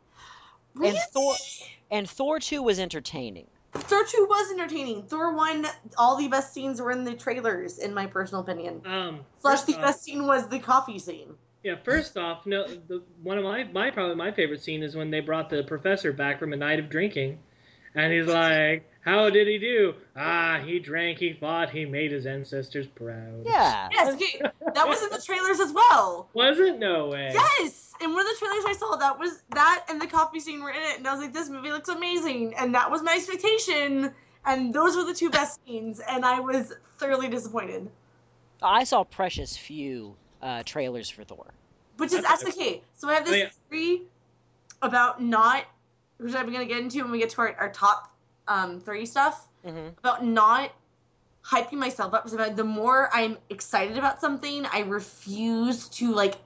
Speaker 3: really,
Speaker 1: and Thor, and Thor two was entertaining.
Speaker 3: Thor two was entertaining. Thor one, all the best scenes were in the trailers, in my personal opinion.
Speaker 2: Um,
Speaker 3: Slash,
Speaker 2: first
Speaker 3: the
Speaker 2: off,
Speaker 3: best scene was the coffee scene.
Speaker 2: yeah, first off, no, the, one of my, my probably my favorite scene is when they brought the professor back from a night of drinking, and he's like, "How did he do? Ah, he drank, he fought, he made his ancestors proud."
Speaker 1: Yeah.
Speaker 3: Yes, okay, that was in the trailers as well.
Speaker 2: Was it? No way.
Speaker 3: Yes, in one of the trailers I saw, that was that and the coffee scene were in it, and I was like, "This movie looks amazing," and that was my expectation. And those were the two best scenes, and I was thoroughly disappointed.
Speaker 1: I saw precious few uh, trailers for Thor.
Speaker 3: Which is
Speaker 2: That's
Speaker 3: actually okay. So I have this
Speaker 2: Oh, yeah.
Speaker 3: theory about not, which I'm going to get into when we get to our, our top um, thirty stuff,
Speaker 1: Mm-hmm.
Speaker 3: about not hyping myself up. So the more I'm excited about something, I refuse to like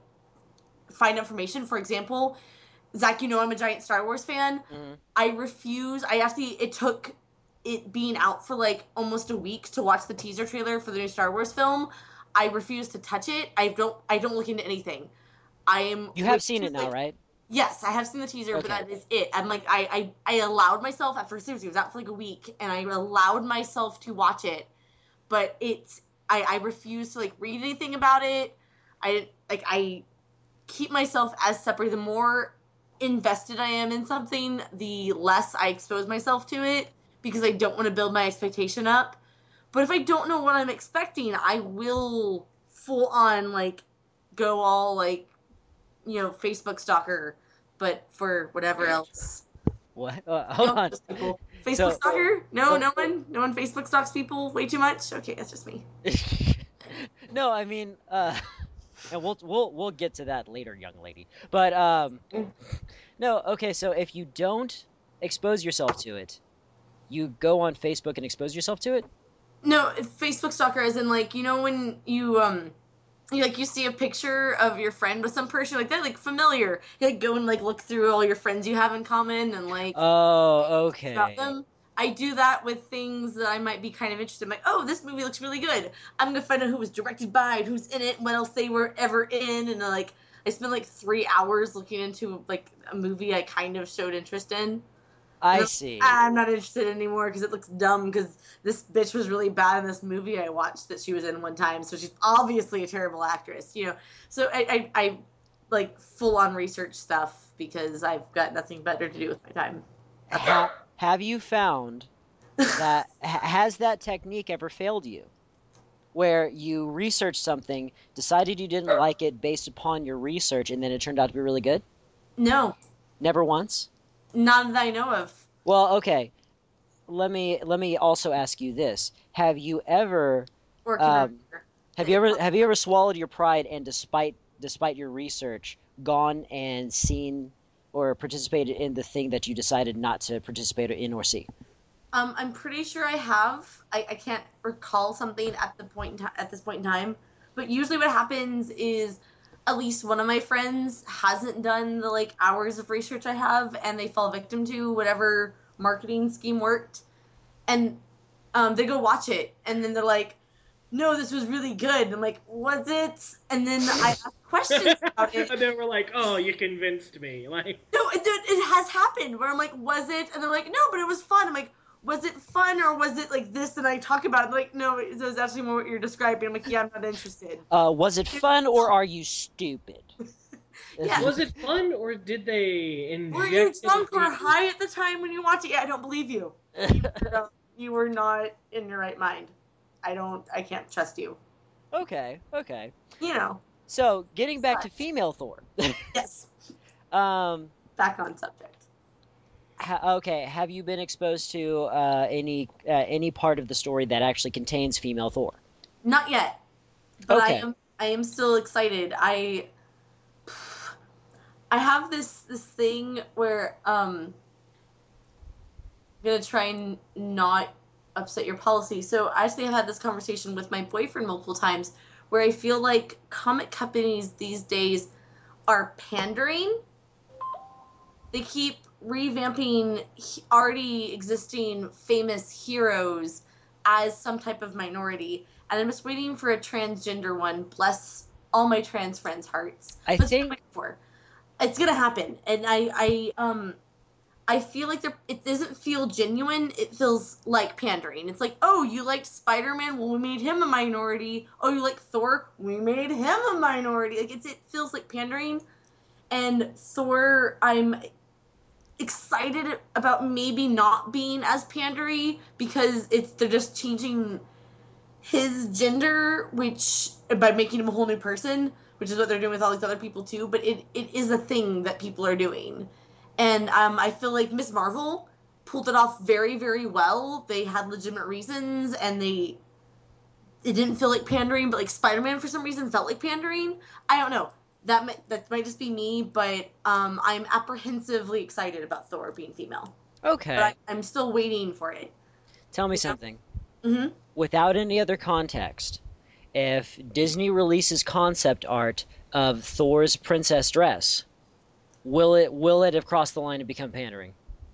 Speaker 3: find information. For example, Zach, you know I'm a giant Star Wars fan.
Speaker 1: Mm-hmm.
Speaker 3: I refuse. I actually, it took it being out for like almost a week to watch the teaser trailer for the new Star Wars film. I refuse to touch it. I don't. I don't look into anything. I am.
Speaker 1: You have seen it now,
Speaker 3: like,
Speaker 1: right?
Speaker 3: Yes, I have seen the teaser,
Speaker 1: Okay.
Speaker 3: but that is it. I'm like, I, I, I allowed myself at first. Seriously, it was out for like a week, and I allowed myself to watch it, but it's. I, I refuse to like read anything about it. I like I keep myself as separate. The more invested I am in something, the less I expose myself to it because I don't want to build my expectation up. But if I don't know what I'm expecting, I will full on like go all like, you know, Facebook stalker, but for whatever else.
Speaker 1: What? Uh, hold
Speaker 3: Don't
Speaker 1: on.
Speaker 3: just people. Facebook
Speaker 1: So-
Speaker 3: stalker? No,
Speaker 1: so-
Speaker 3: no one, no one Facebook stalks people way too much. Okay, that's just me.
Speaker 1: No, I mean, uh, and we'll we'll we'll get to that later, young lady. But um, no, okay. So if you don't expose yourself to it, you go on Facebook and expose yourself to it.
Speaker 3: No, Facebook stalker is in like, you know when you um you like you see a picture of your friend with some person like that, like familiar. You like go and like look through all your friends you have in common and like
Speaker 1: Oh,
Speaker 3: about
Speaker 1: okay.
Speaker 3: them. I do that with things that I might be kind of interested in. Like, oh, this movie looks really good. I'm gonna find out who was directed by, who's in it, what else they were ever in, and uh, like I spend like three hours looking into like a movie I kind of showed interest in.
Speaker 1: I
Speaker 3: And
Speaker 1: see.
Speaker 3: I'm not interested anymore because it looks dumb because this bitch was really bad in this movie I watched that she was in one time, so she's obviously a terrible actress, you know. So I, I, I like full on research stuff because I've got nothing better to do with my time.
Speaker 1: Ha- have you found that ha- has that technique ever failed you? Where you researched something, decided you didn't like it based upon your research, and then it turned out to be really good?
Speaker 3: No,
Speaker 1: Never once?
Speaker 3: none that I know of.
Speaker 1: Well, okay. Let me let me also ask you this: Have you ever
Speaker 3: Or can
Speaker 1: Um,
Speaker 3: remember.
Speaker 1: have you ever have you ever swallowed your pride and despite despite your research gone and seen or participated in the thing that you decided not to participate in or see?
Speaker 3: Um, I'm pretty sure I have. I, I can't recall something at the point in ti- at this point in time. But usually, what happens is at least one of my friends hasn't done the like hours of research I have, and they fall victim to whatever marketing scheme worked, and um, they go watch it, and then they're like, "No, this was really good." And I'm like, "Was it?" And then I ask questions about it.
Speaker 2: And then we're like, "Oh, you convinced me!" Like,
Speaker 3: No, it, it has happened where I'm like, was it? And they're like, no, but it was fun. I'm like, was it fun or was it like this? And I talk about it. I'm like, no, it was actually more what you're describing. I'm like, yeah, I'm not interested.
Speaker 1: Uh, was it fun or are you stupid?
Speaker 3: Yeah.
Speaker 2: was it fun or did they inject?
Speaker 3: Were you
Speaker 2: it
Speaker 3: drunk or
Speaker 2: into-
Speaker 3: high at the time when you watched it? Yeah, I don't believe you. You were, uh, you were not in your right mind. I don't, I can't trust you.
Speaker 1: Okay, okay.
Speaker 3: You know.
Speaker 1: So, getting back to
Speaker 3: Such.
Speaker 1: female Thor.
Speaker 3: Yes.
Speaker 1: um,
Speaker 3: Back on subject.
Speaker 1: ha- okay, have you been exposed to uh, any uh, any part of the story that actually contains female Thor?
Speaker 3: Not yet, but I
Speaker 1: Okay.
Speaker 3: am I am still excited. I I have this this thing where um I'm gonna try and not upset your policy. So actually I've had this conversation with my boyfriend multiple times where I feel like comic companies these days are pandering. They keep revamping already existing famous heroes as some type of minority, and I'm just waiting for a transgender one. Bless all my trans friends' hearts.
Speaker 1: I
Speaker 3: That's what I'm
Speaker 1: think
Speaker 3: waiting for. It's gonna happen, and I, I, um, I feel like it doesn't feel genuine. It feels like pandering. It's like, oh, you liked Spider-Man? Well, we made him a minority. Oh, you like Thor? We made him a minority. Like it's, it feels like pandering. And Thor, I'm excited about maybe not being as pandery because it's they're just changing his gender, which by making him a whole new person, which is what they're doing with all these other people too. But it, it is a thing that people are doing, and um, I feel like Miss Marvel pulled it off very very well. They had legitimate reasons, and they it didn't feel like pandering. But like Spider Man for some reason felt like pandering. I don't know. That might, that might just be me, but um, I'm apprehensively excited about Thor being female. But
Speaker 1: okay.
Speaker 3: I, I'm still waiting for it.
Speaker 1: Tell me
Speaker 3: You know?
Speaker 1: something.
Speaker 3: Mm-hmm.
Speaker 1: Without any other context, if Disney releases concept art of Thor's princess dress, will it will it have crossed the line and become pandering?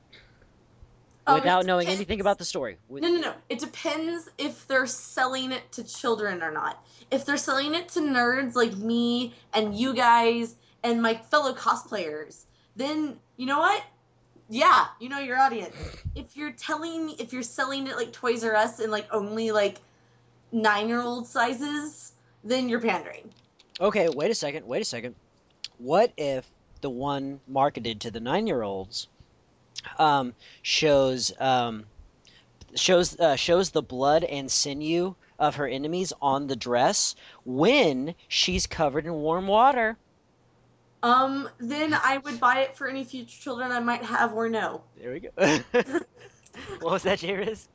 Speaker 3: Um, it
Speaker 1: Without knowing anything
Speaker 3: depends.
Speaker 1: about the story. With
Speaker 3: No, no, no. It depends if they're selling it to children or not. If they're selling it to nerds like me and you guys and my fellow cosplayers, then you know what? Yeah, you know your audience. If you're telling, if you're selling it like Toys R Us in like only like nine year old sizes, then you're pandering.
Speaker 1: Okay, wait a second, wait a second. What if the one marketed to the nine-year-olds um, shows um, shows uh, shows the blood and sinew of her enemies on the dress when she's covered in warm water?
Speaker 3: Um, then I would buy it for any future children I might have or know.
Speaker 1: There we go. What was that, Jairus?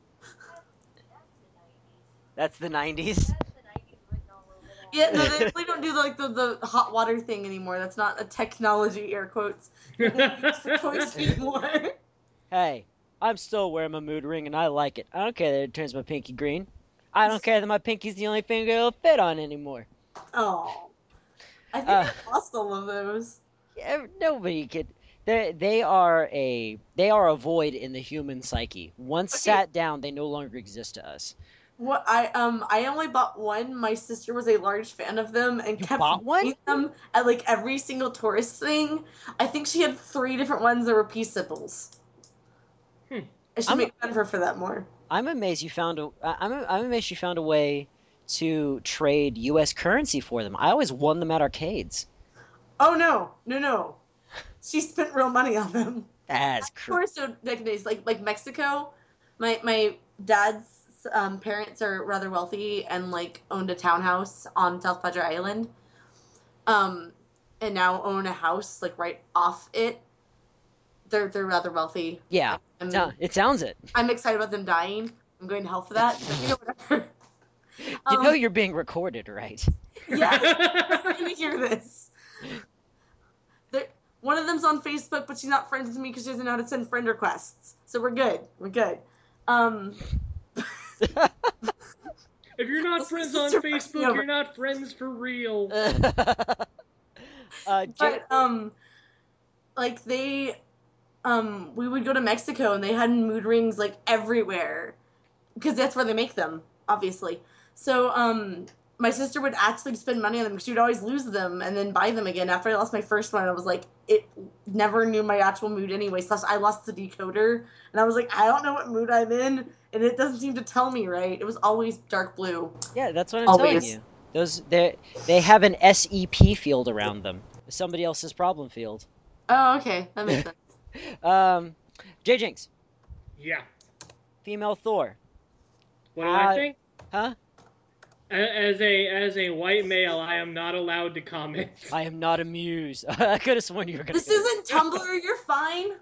Speaker 1: That's the nineties.
Speaker 3: Yeah, no, they really don't do like the, the hot water thing anymore. That's not a technology, air quotes, that they use for toys anymore.
Speaker 1: Hey, I'm still wearing my mood ring and I like it. I don't care that it turns my pinky green. I don't care that my pinky's the only finger it'll fit on anymore.
Speaker 3: Oh, I think
Speaker 1: Uh,
Speaker 3: I lost all of those.
Speaker 1: yeah, nobody could. They they are a they are a void in the human psyche. Once
Speaker 3: Okay,
Speaker 1: sat down, they no longer exist to us.
Speaker 3: what I um I only bought one. My sister was a large fan of them and
Speaker 1: You
Speaker 3: kept
Speaker 1: bought one?
Speaker 3: buying them at like every single tourist thing. I think she had three different ones that were peace symbols.
Speaker 2: Hmm.
Speaker 3: I should
Speaker 1: I'm
Speaker 3: make fun of her for that more.
Speaker 1: I'm amazed you found a I'm I'm amazed you found a way to trade U S currency for them. I always won them at arcades.
Speaker 3: Oh no, no, no! She spent real money on them.
Speaker 1: That's cr-
Speaker 3: Course, so nowadays, like like Mexico, my my dad's um, parents are rather wealthy and like owned a townhouse on South Padre Island, um, and now own a house like right off it. They're they're rather wealthy.
Speaker 1: yeah.
Speaker 3: I'm,
Speaker 1: So- It sounds it.
Speaker 3: I'm excited about them dying. I'm going to hell for that. But, you know, whatever.
Speaker 1: You know
Speaker 3: Um,
Speaker 1: you're being recorded, right?
Speaker 3: yes, they're going to hear this. They're, one of them's on Facebook, but she's not friends with me because she doesn't know how to send friend requests. So we're good. We're good. Um,
Speaker 2: If you're not friends on Facebook, you're not friends for real.
Speaker 1: uh, J-
Speaker 3: but um, like they, um, we would go to Mexico and they had mood rings like everywhere because that's where they make them, obviously. So um, my sister would actually spend money on them because she would always lose them and then buy them again. After I lost my first one, I was like, it never knew my actual mood anyway. Slash, I lost the decoder and I was like, I don't know what mood I'm in, and it doesn't seem to tell me right. It was always dark blue.
Speaker 1: yeah, that's what I'm
Speaker 3: Always.
Speaker 1: telling you. Those they they have an S E P field around them. Somebody else's problem field.
Speaker 3: Oh, okay, that makes sense.
Speaker 1: Um, J Jinx,
Speaker 2: Yeah.
Speaker 1: female Thor,
Speaker 2: What do
Speaker 1: Uh,
Speaker 2: I think?
Speaker 1: huh?
Speaker 2: As a as a white male, I am not allowed to comment.
Speaker 1: I am not amused. I could have sworn you were gonna
Speaker 3: This
Speaker 1: go.
Speaker 3: isn't Tumblr. You're fine.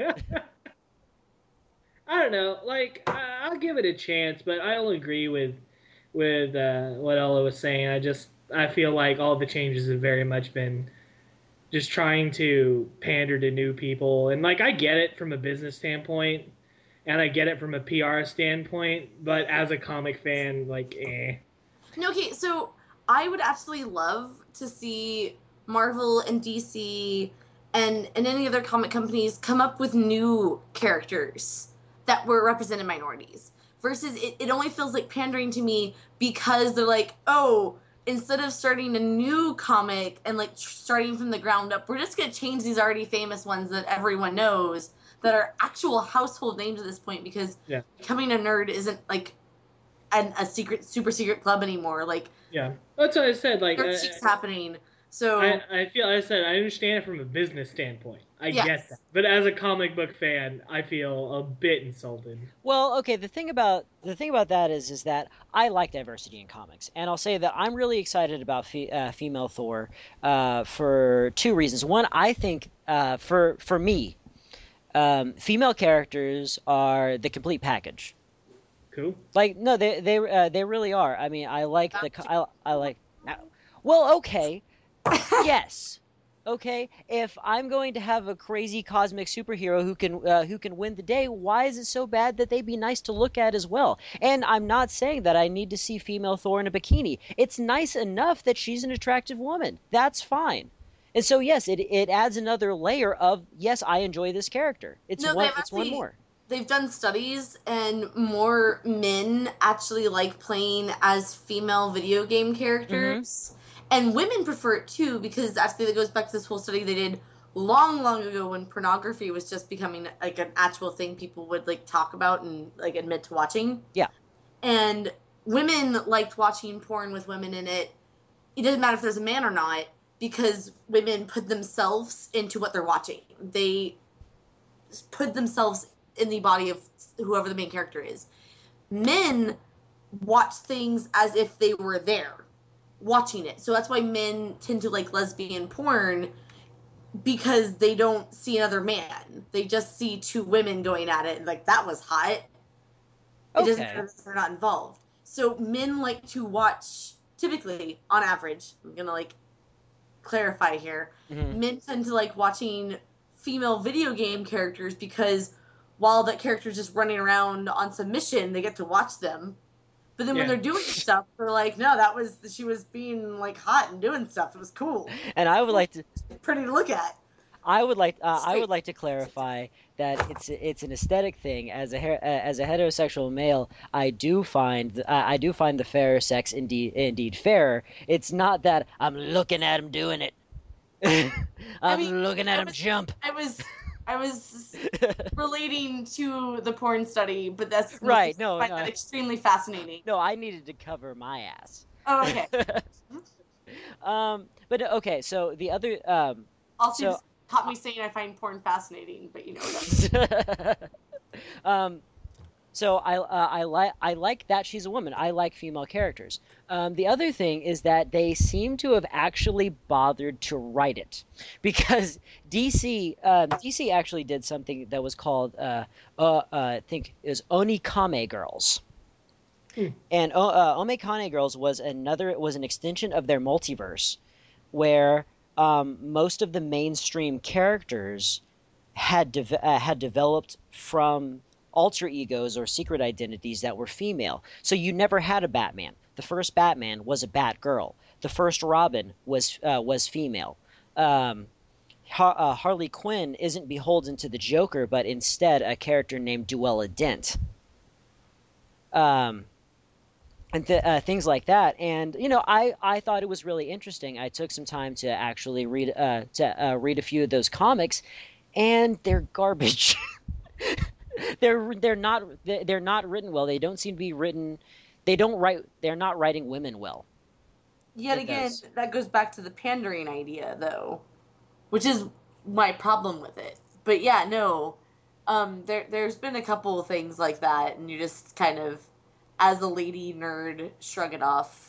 Speaker 2: I don't know. Like I, I'll give it a chance, but I'll agree with with uh, what Ella was saying. I just I feel like all the changes have very much been just trying to pander to new people, and like I get it from a business standpoint, and I get it from a P R standpoint, but as a comic fan, like eh.
Speaker 3: No, okay, so I would absolutely love to see Marvel and D C and and any other comic companies come up with new characters that were represented minorities. Versus it, it only feels like pandering to me because they're like, oh, instead of starting a new comic and like tr- starting from the ground up, we're just gonna change these already famous ones that everyone knows that are actual household names at this point because
Speaker 2: Yeah.
Speaker 3: becoming a nerd isn't like an, a secret, super secret club anymore. Like,
Speaker 2: Yeah, that's what I said. Like,
Speaker 3: nerd
Speaker 2: uh,
Speaker 3: chics happening. So,
Speaker 2: I, I feel I said I understand it from a business standpoint. I
Speaker 3: yes.
Speaker 2: get that, but as a comic book fan, I feel a bit insulted.
Speaker 1: Well, okay, the thing about the thing about that is is that I like diversity in comics, and I'll say that I'm really excited about fe- uh, female Thor uh, for two reasons. One, I think uh, for for me, um, female characters are the complete package.
Speaker 2: Cool.
Speaker 1: Like, no, they they uh, they really are. I mean, I like the co- I, I like. Well, okay, yes. Okay, if I'm going to have a crazy cosmic superhero who can uh, who can win the day, why is it so bad that they be nice to look at as well? And I'm not saying that I need to see female Thor in a bikini. It's nice enough that she's an attractive woman. That's fine. And so yes, it it adds another layer of yes, I enjoy this character. It's
Speaker 3: no,
Speaker 1: one
Speaker 3: they've
Speaker 1: it's one
Speaker 3: actually
Speaker 1: more.
Speaker 3: they've done studies, and more men actually like playing as female video game
Speaker 1: Mm-hmm.
Speaker 3: characters, and women prefer it too because actually that goes back to this whole study they did long, long ago when pornography was just becoming like an actual thing people would like talk about and like admit to watching.
Speaker 1: Yeah.
Speaker 3: And women liked watching porn with women in it. It doesn't matter if there's a man or not because women put themselves into what they're watching. They put themselves in the body of whoever the main character is. Men watch things as if they were there watching it. So that's why men tend to like lesbian porn because they don't see another man. They just see two women going at it and like that was hot. It
Speaker 1: Okay.
Speaker 3: doesn't matter if they're not involved. So men like to watch typically on average, I'm gonna like clarify here.
Speaker 1: Mm-hmm.
Speaker 3: Men tend to like watching female video game characters because while that character's just running around on some mission, they get to watch them. But then
Speaker 2: Yeah.
Speaker 3: when they're doing stuff, they're like, no, that was she was being like hot and doing stuff. It was cool,
Speaker 1: And I would like to
Speaker 3: pretty to look at.
Speaker 1: I would like uh, I
Speaker 3: Straight.
Speaker 1: would like to clarify that it's it's an aesthetic thing. As a her- uh, as a heterosexual male, I do find uh, I do find the fairer sex indeed indeed fairer. It's not that I'm looking at him doing it. I'm
Speaker 3: I mean,
Speaker 1: looking at
Speaker 3: I
Speaker 1: him
Speaker 3: was-
Speaker 1: jump.
Speaker 3: I was, I was relating to the porn study, but that's
Speaker 1: Right, no,
Speaker 3: I find
Speaker 1: no.
Speaker 3: that extremely fascinating.
Speaker 1: No, I needed to cover my ass.
Speaker 3: Oh, okay.
Speaker 1: um, but okay, so the other um,
Speaker 3: Also,
Speaker 1: So-
Speaker 3: just caught me saying I find porn fascinating, but you know what?
Speaker 1: um, so I uh, I like I like that she's a woman. I like female characters. Um, the other thing is that they seem to have actually bothered to write it, because D C um, D C actually did something that was called uh, uh, uh, I think it was Onikame Girls.
Speaker 2: Hmm.
Speaker 1: And uh, uh, Omekane Girls was another was an extension of their multiverse, where um, most of the mainstream characters had de- uh, had developed from alter egos or secret identities that were female. So you never had a Batman. The first Batman was a Batgirl. The first Robin was uh, was female. Um, Har- uh, Harley Quinn isn't beholden to the Joker, but instead a character named Duella Dent. Um, and th- uh, things like that. And you know, I I thought it was really interesting. I took some time to actually read uh, to uh, read a few of those comics, and they're garbage. they're they're not they're not written well. They don't seem to be written. They don't write. They're not writing women well.
Speaker 3: Yet
Speaker 1: It
Speaker 3: again,
Speaker 1: does.
Speaker 3: that goes back to the pandering idea, though, which is my problem with it. But yeah, no, um, there there's been a couple of things like that, and you just kind of, as a lady nerd, shrug it off.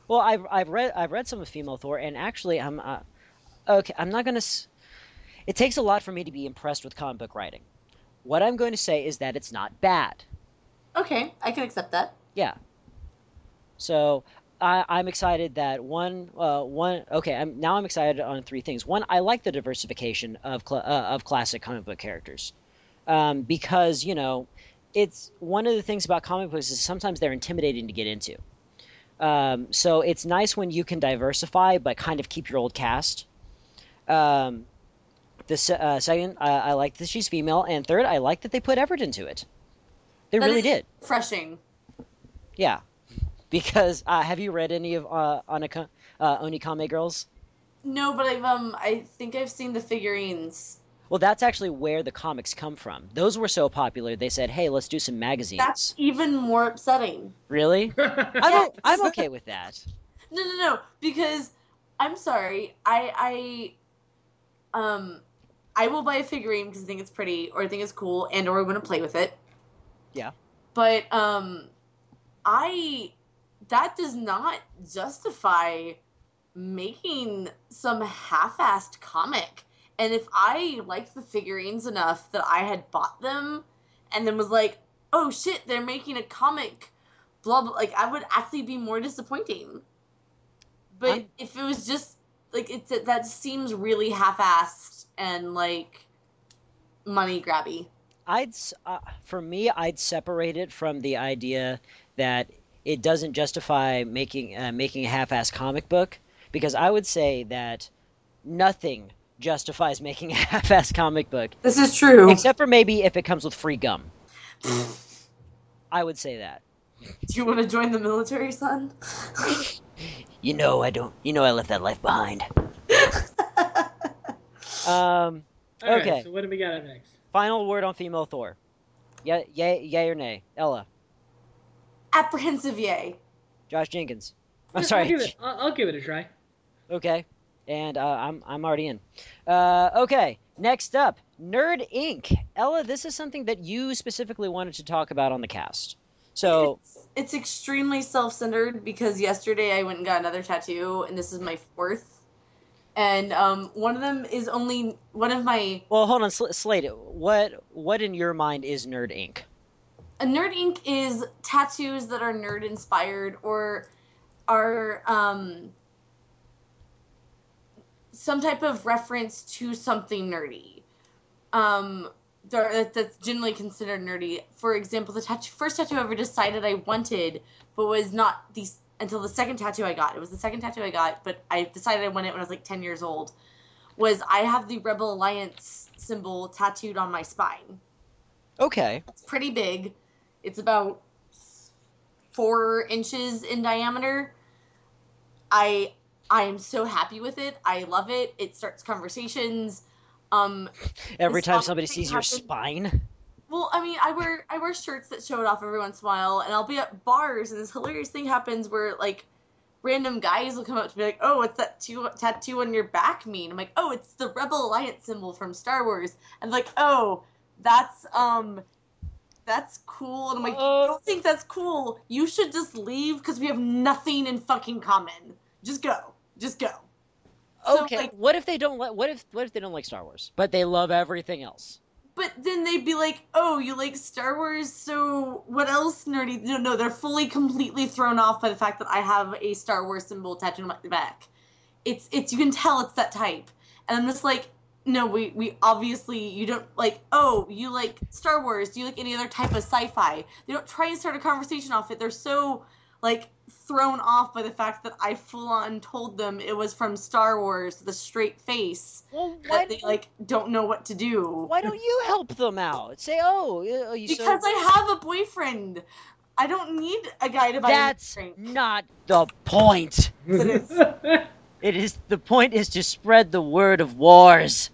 Speaker 1: Well, I've I've read I've read some of Female Thor, and actually, I'm uh, okay. I'm not gonna. S- It takes a lot for me to be impressed with comic book writing. What I'm going to say is that it's not bad.
Speaker 3: Okay, I can accept that.
Speaker 1: Yeah. So I, I'm excited that one, uh, one. Okay, I'm now I'm excited on three things. One, I like the diversification of cl- uh, of classic comic book characters, um, because you know, it's one of the things about comic books is sometimes they're intimidating to get into. Um, so it's nice when you can diversify but kind of keep your old cast. Um, the se- uh, second, uh, I like that she's female, and third, I like that they put effort into it. They
Speaker 3: That
Speaker 1: really
Speaker 3: is
Speaker 1: did.
Speaker 3: refreshing.
Speaker 1: Yeah, because uh, have you read any of uh, Onika, uh, Onikame Girls?
Speaker 3: No, but I've um I think I've seen the figurines.
Speaker 1: Well, that's actually where the comics come from. Those were so popular, they said, "Hey, let's do some
Speaker 3: That's
Speaker 1: magazines."
Speaker 3: even more upsetting.
Speaker 1: Really? I'm
Speaker 3: Yes.
Speaker 1: o- I'm okay with that.
Speaker 3: No, no, no. Because I'm sorry. I I um I will buy a figurine because I think it's pretty or I think it's cool and or I want to play with it.
Speaker 1: Yeah.
Speaker 3: But um I that does not justify making some half-assed comic. And if I liked the figurines enough that I had bought them and then was like, "Oh shit, they're making a comic." Blah blah, like I would actually be more disappointing. But
Speaker 1: I'm
Speaker 3: if it was just like it's that seems really half-assed and like money grabby.
Speaker 1: I'd s- uh, for me, I'd separate it from the idea that it doesn't justify making uh, making a half-ass comic book, because I would say that nothing justifies making a half-ass comic book,
Speaker 3: This is true.
Speaker 1: except for maybe if it comes with free gum. I would say that.
Speaker 3: Do you want to join the military, son?
Speaker 1: You know, I don't. You know, I left that life behind. Um.
Speaker 2: All right,
Speaker 1: Okay.
Speaker 2: so what do we got up next?
Speaker 1: Final word on female Thor. Yeah, yay, yay or nay? Ella,
Speaker 3: Apprehensive yay.
Speaker 1: Josh Jenkins. I'm
Speaker 2: Yeah,
Speaker 1: sorry.
Speaker 2: I'll give it. I'll, I'll give it a try.
Speaker 1: Okay, and uh, I'm I'm already in. Uh, okay, next up, Nerd Incorporated. Ella, this is something that you specifically wanted to talk about on the cast. So,
Speaker 3: It's, it's extremely self-centered because yesterday I went and got another tattoo, and this is my fourth. And um, one of them is only one of my.
Speaker 1: well, hold on, Sl- Slade. What what in your mind is Nerd Incorporated?
Speaker 3: A nerd ink is tattoos that are nerd inspired or are um, some type of reference to something nerdy. Um, that's generally considered nerdy. For example, the tattoo, first tattoo I ever decided I wanted, but was not the until the second tattoo I got. It was the second tattoo I got, but I decided I wanted it when I was like ten years old. Was I have the Rebel Alliance symbol tattooed on my spine.
Speaker 1: Okay.
Speaker 3: It's pretty big. It's about four inches in diameter. I I am so happy with it. I love it. It starts conversations. Um,
Speaker 1: Every
Speaker 3: this
Speaker 1: time
Speaker 3: comic
Speaker 1: somebody
Speaker 3: thing
Speaker 1: sees your
Speaker 3: happened-
Speaker 1: spine.
Speaker 3: Well, I mean, I wear I wear shirts that show it off every once in a while, and I'll be at bars, and this hilarious thing happens where like random guys will come up to me like, "Oh, what's that two, tattoo on your back mean?" I'm like, "Oh, it's the Rebel Alliance symbol from Star Wars." And like, "Oh, that's um, that's cool." And I'm like,
Speaker 1: Uh,
Speaker 3: "You don't think that's cool? You should just leave because we have nothing in fucking common. Just go, just go." So,
Speaker 1: Okay.
Speaker 3: like,
Speaker 1: What if they don't like? What if what if they don't like Star Wars, but they love everything else?
Speaker 3: but then they'd be like, "Oh, you like Star Wars? So what else nerdy?" No, no, they're fully, completely thrown off by the fact that I have a Star Wars symbol tattooed on my back. It's, it's, you can tell it's that type, and I'm just like, no, we, we obviously you don't like. Oh, you like Star Wars? Do you like any other type of sci-fi? They don't try and start a conversation off it. They're so like thrown off by the fact that I full on told them it was from Star Wars with a straight face.
Speaker 1: Well, why
Speaker 3: That they like don't know what to do.
Speaker 1: why don't you help them out? Say, oh, you, you
Speaker 3: Because
Speaker 1: so
Speaker 3: I have a boyfriend. I don't need a guy to buy
Speaker 1: that's
Speaker 3: me a drink.
Speaker 1: not the point.
Speaker 3: It is.
Speaker 1: It is the point is to spread the word of wars.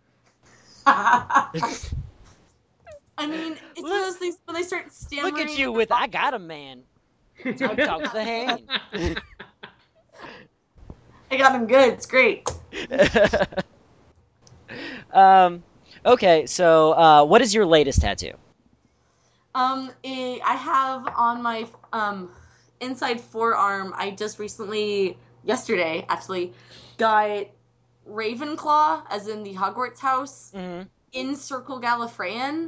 Speaker 3: I mean, it's one of those things when they start stammering.
Speaker 1: Look at you with I got a man. Talk, talk to the hand.
Speaker 3: I got him good. It's great.
Speaker 1: um, okay, so uh, what is your latest tattoo?
Speaker 3: Um, eh, I have on my um, inside forearm, I just recently, yesterday actually, got Ravenclaw, as in the Hogwarts house,
Speaker 1: Mm-hmm.
Speaker 3: in Circle Gallifreyan.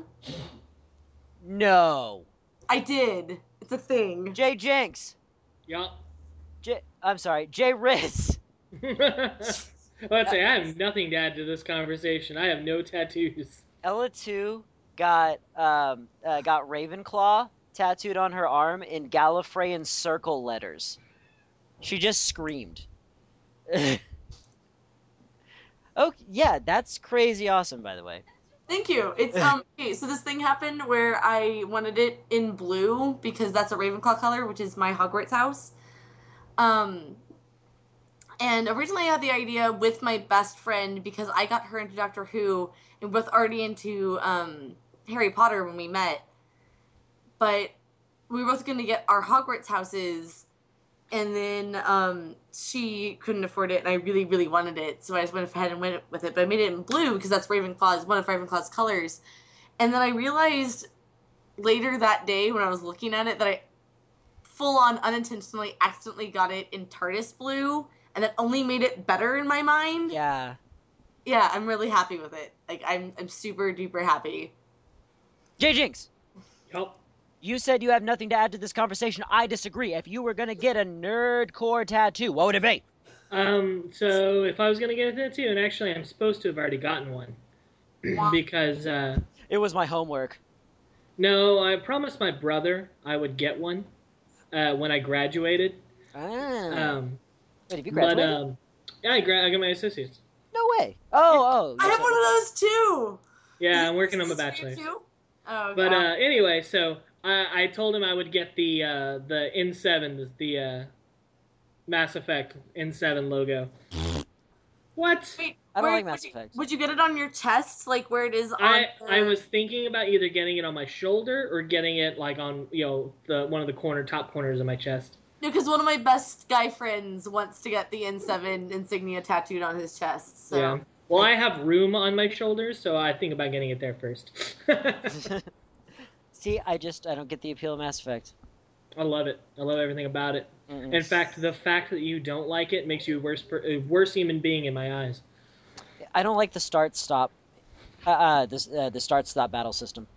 Speaker 1: No.
Speaker 3: I did. It's a thing.
Speaker 1: Jay Jenks.
Speaker 2: Yup.
Speaker 1: J- I'm sorry, Jay Riz.
Speaker 2: Let's say I have nothing to add to this conversation. I have no tattoos.
Speaker 1: Ella two got um uh, got Ravenclaw tattooed on her arm in Gallifreyan circle letters. She just screamed. Oh yeah, that's crazy awesome, by the way.
Speaker 3: Thank you. It's um okay, so this thing happened where I wanted it in blue because that's a Ravenclaw color, which is my Hogwarts house. Um and originally I had the idea with my best friend because I got her into Doctor Who and we're both already into um Harry Potter when we met. But we were both gonna get our Hogwarts houses, and then um, she couldn't afford it, and I really, really wanted it, so I just went ahead and went with it. But I made it in blue because that's Ravenclaw's one of Ravenclaw's colors. And then I realized later that day when I was looking at it that I full on unintentionally accidentally got it in TARDIS blue, and that only made it better in my mind.
Speaker 1: Yeah.
Speaker 3: Yeah, I'm really happy with it. Like I'm, I'm super duper happy.
Speaker 1: Jay Jinx.
Speaker 2: Yup.
Speaker 1: You said you have nothing to add to this conversation. I disagree. If you were going to get a nerdcore tattoo, what would it be?
Speaker 2: Um, so if I was gonna get a tattoo, and actually I'm supposed to have already gotten one, because uh,
Speaker 1: It was my homework.
Speaker 2: no, I promised my brother I would get one uh, when I graduated.
Speaker 1: Ah.
Speaker 2: Um,
Speaker 1: Wait, have you
Speaker 2: but
Speaker 1: graduated?
Speaker 2: um, yeah, I, gra- I got my associates.
Speaker 1: No way. Oh, oh.
Speaker 3: I have one of those too.
Speaker 2: Yeah,
Speaker 3: Is
Speaker 2: I'm
Speaker 3: it-
Speaker 2: working
Speaker 3: is
Speaker 2: on my
Speaker 3: this for you
Speaker 2: bachelor's.
Speaker 3: too? Oh,
Speaker 2: But
Speaker 3: God.
Speaker 2: uh, anyway, so I, I told him I would get the uh, the N seven, the, the uh, Mass Effect N seven logo. What?
Speaker 3: Wait,
Speaker 1: I don't
Speaker 3: where-
Speaker 1: like Mass
Speaker 3: would you-
Speaker 1: Effect.
Speaker 3: Would you get it on your chest, like where it is on?
Speaker 2: I
Speaker 3: the-
Speaker 2: I was thinking about either getting it on my shoulder or getting it like on you know the one of the corner top corners of my chest.
Speaker 3: because one of my best guy friends wants to get the N seven insignia tattooed on his chest. So
Speaker 2: Yeah. Well, I have room on my shoulders, so I think about getting it there first.
Speaker 1: See, I just I don't get the appeal of Mass Effect.
Speaker 2: I love it. I love everything about it.
Speaker 1: Mm-mm.
Speaker 2: In fact, the fact that you don't like it makes you a worse per- a worse human being in my eyes.
Speaker 1: I don't like the start stop, uh, uh this uh, the start stop battle system.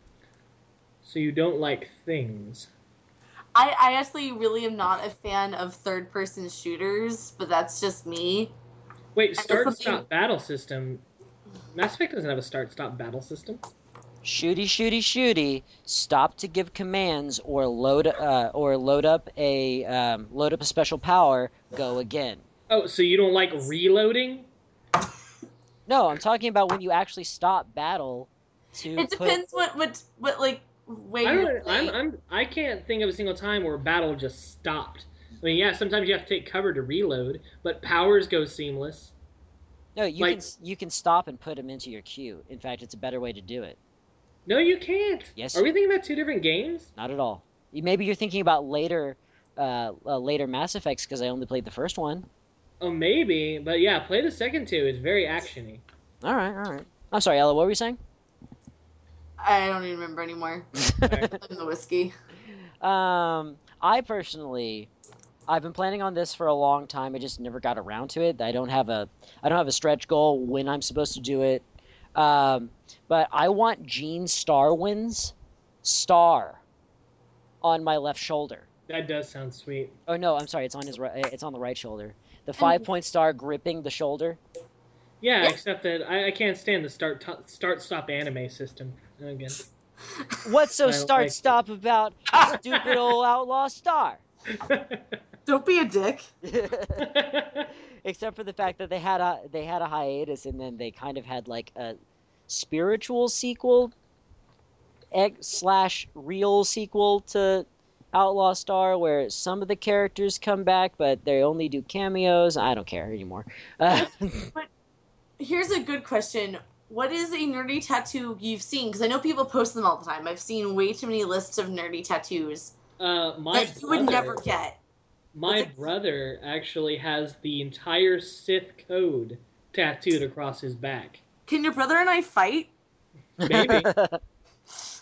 Speaker 2: So you don't like things.
Speaker 3: I, I actually really am not a fan of third person shooters, but that's just me.
Speaker 2: Wait,
Speaker 3: there's
Speaker 2: start
Speaker 3: something-
Speaker 2: stop battle system. Mass Effect doesn't have a start stop battle system.
Speaker 1: Shooty, shooty, shooty. Stop to give commands or load uh, or load up a um, load up a special power. Go again.
Speaker 2: Oh, so you don't like reloading?
Speaker 1: No, I'm talking about when you actually stop battle. To
Speaker 3: It
Speaker 1: put...
Speaker 3: depends what what what like way
Speaker 2: I
Speaker 3: you're
Speaker 2: don't. I'm,
Speaker 3: playing.
Speaker 2: I'm. I can't think of a single time where battle just stopped. I mean, yeah, sometimes you have to take cover to reload, but powers go seamless.
Speaker 1: No, you
Speaker 2: like-
Speaker 1: can you can stop and put them into your queue. In fact, it's a better way to do it.
Speaker 2: No, you can't.
Speaker 1: Yes.
Speaker 2: Are we thinking about two different games?
Speaker 1: Not at all. You- Maybe you're thinking about later, uh, uh later Mass Effects because I only played the first one.
Speaker 2: Oh, maybe, but yeah, play the second two. It's very actiony.
Speaker 1: All right, all right. I'm sorry, Ella. What were you saying?
Speaker 3: I don't even remember anymore. I'm the whiskey.
Speaker 1: Um, I personally, I've been planning on this for a long time. I just never got around to it. I don't have a, I don't have a stretch goal when I'm supposed to do it. Um, but I want Gene Starwin's star on my left shoulder.
Speaker 2: That does sound sweet.
Speaker 1: Oh no, I'm sorry. It's on his right. It's on the right shoulder. The five point star gripping the shoulder.
Speaker 2: Yeah,
Speaker 3: Yeah.
Speaker 2: except that I, I can't stand the start t- start stop anime system. Again.
Speaker 1: What's so
Speaker 2: I don't
Speaker 1: start
Speaker 2: like it.
Speaker 1: stop about stupid old outlaw star?
Speaker 3: Don't be a dick.
Speaker 1: Except for the fact that they had a they had a hiatus and then they kind of had like a spiritual sequel egg slash real sequel to Outlaw Star where some of the characters come back but they only do cameos. I don't care anymore. Uh,
Speaker 3: Here's a good question. What is a nerdy tattoo you've seen? Because I know people post them all the time. I've seen way too many lists of nerdy tattoos
Speaker 2: uh, my
Speaker 3: that you would
Speaker 2: brother-
Speaker 3: never get.
Speaker 2: My
Speaker 3: What's it-
Speaker 2: brother actually has the entire Sith code tattooed across his back.
Speaker 3: Can your brother and I fight?
Speaker 2: Maybe.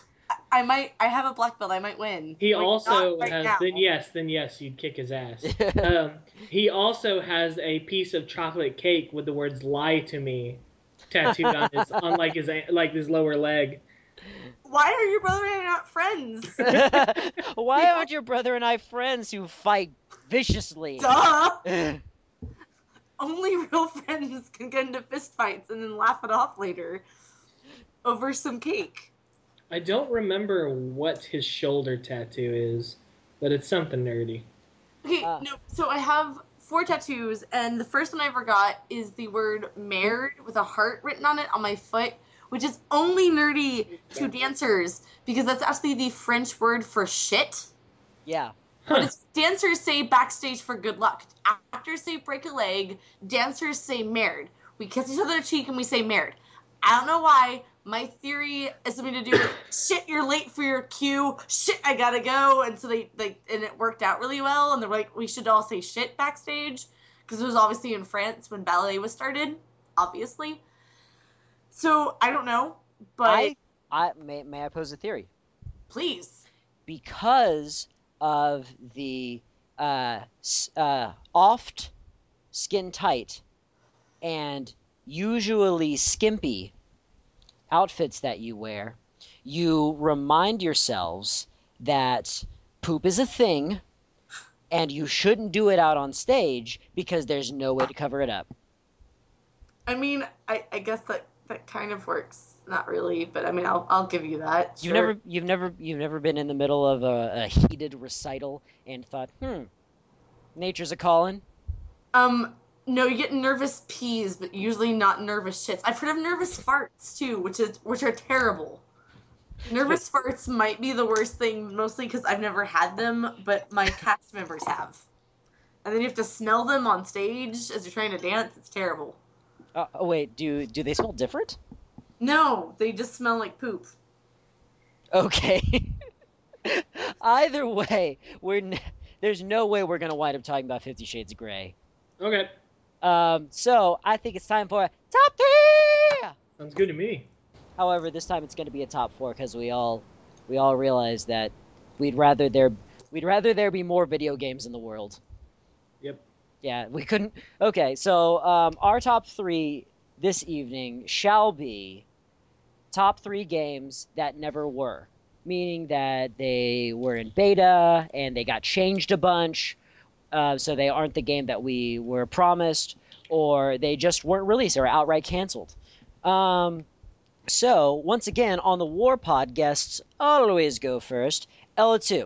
Speaker 3: I might. I have a black belt. I might win.
Speaker 2: He
Speaker 3: Like,
Speaker 2: also
Speaker 3: not right
Speaker 2: has.
Speaker 3: now.
Speaker 2: Then yes, then yes, you'd kick his ass. um, he also has a piece of chocolate cake with the words "Lie to me" tattooed on his on like his like his lower leg.
Speaker 3: Why are your brother and I not friends?
Speaker 1: Why aren't your brother and I friends who fight viciously?
Speaker 3: Duh. Only real friends can get into fistfights and then laugh it off later over some cake.
Speaker 2: I don't remember what his shoulder tattoo is, but it's something nerdy.
Speaker 3: Okay,
Speaker 1: Uh.
Speaker 3: no, so I have four tattoos, and the first one I ever got is the word "merde" with a heart written on it on my foot, which is only nerdy to dancers, because that's actually the French word for shit.
Speaker 1: Yeah.
Speaker 2: Huh.
Speaker 3: But it's, dancers say backstage for good luck. Actors say break a leg. Dancers say merde. We kiss each other on the cheek and we say merde. I don't know why. My theory is something to do with shit, you're late for your cue. Shit, I gotta go. And so they, they and it worked out really well. And they're like, we should all say shit backstage. Because it was obviously in France when ballet was started. Obviously. So, I don't know. But
Speaker 1: I, I may, may I pose a theory?
Speaker 3: please.
Speaker 1: Because of the uh, uh, oft skin tight and usually skimpy outfits that you wear, you remind yourselves that poop is a thing and you shouldn't do it out on stage because there's no way to cover it up.
Speaker 3: I mean, I, I guess that, that kind of works. Not really, but I mean, I'll I'll give you that.
Speaker 1: You've
Speaker 3: Sure.
Speaker 1: never you've never you've never been in the middle of a, a heated recital and thought, hmm, nature's a calling.
Speaker 3: Um, no, you get nervous peas, but usually not nervous shits. I've heard of nervous farts too, which is which are terrible. Nervous farts might be the worst thing, mostly because I've never had them, but my cast members have. And then you have to smell them on stage as you're trying to dance. It's terrible.
Speaker 1: Uh, oh wait, do do they smell different?
Speaker 3: No, they just smell like poop.
Speaker 1: Okay. Either way, we're n- there's no way we're gonna wind up talking about Fifty Shades of Grey.
Speaker 2: Okay.
Speaker 1: Um, so I think it's time for top three.
Speaker 2: Sounds good to me.
Speaker 1: However, this time it's gonna be a top four because we all we all realize that we'd rather there we'd rather there be more video games in the world.
Speaker 2: Yep.
Speaker 1: Yeah, we couldn't. Okay, so um, our top three this evening shall be top three games that never were, meaning that they were in beta and they got changed a bunch, uh, so they aren't the game that we were promised, or they just weren't released or outright canceled. Um, so, once again, on the WarPod, guests always go first. Ella two,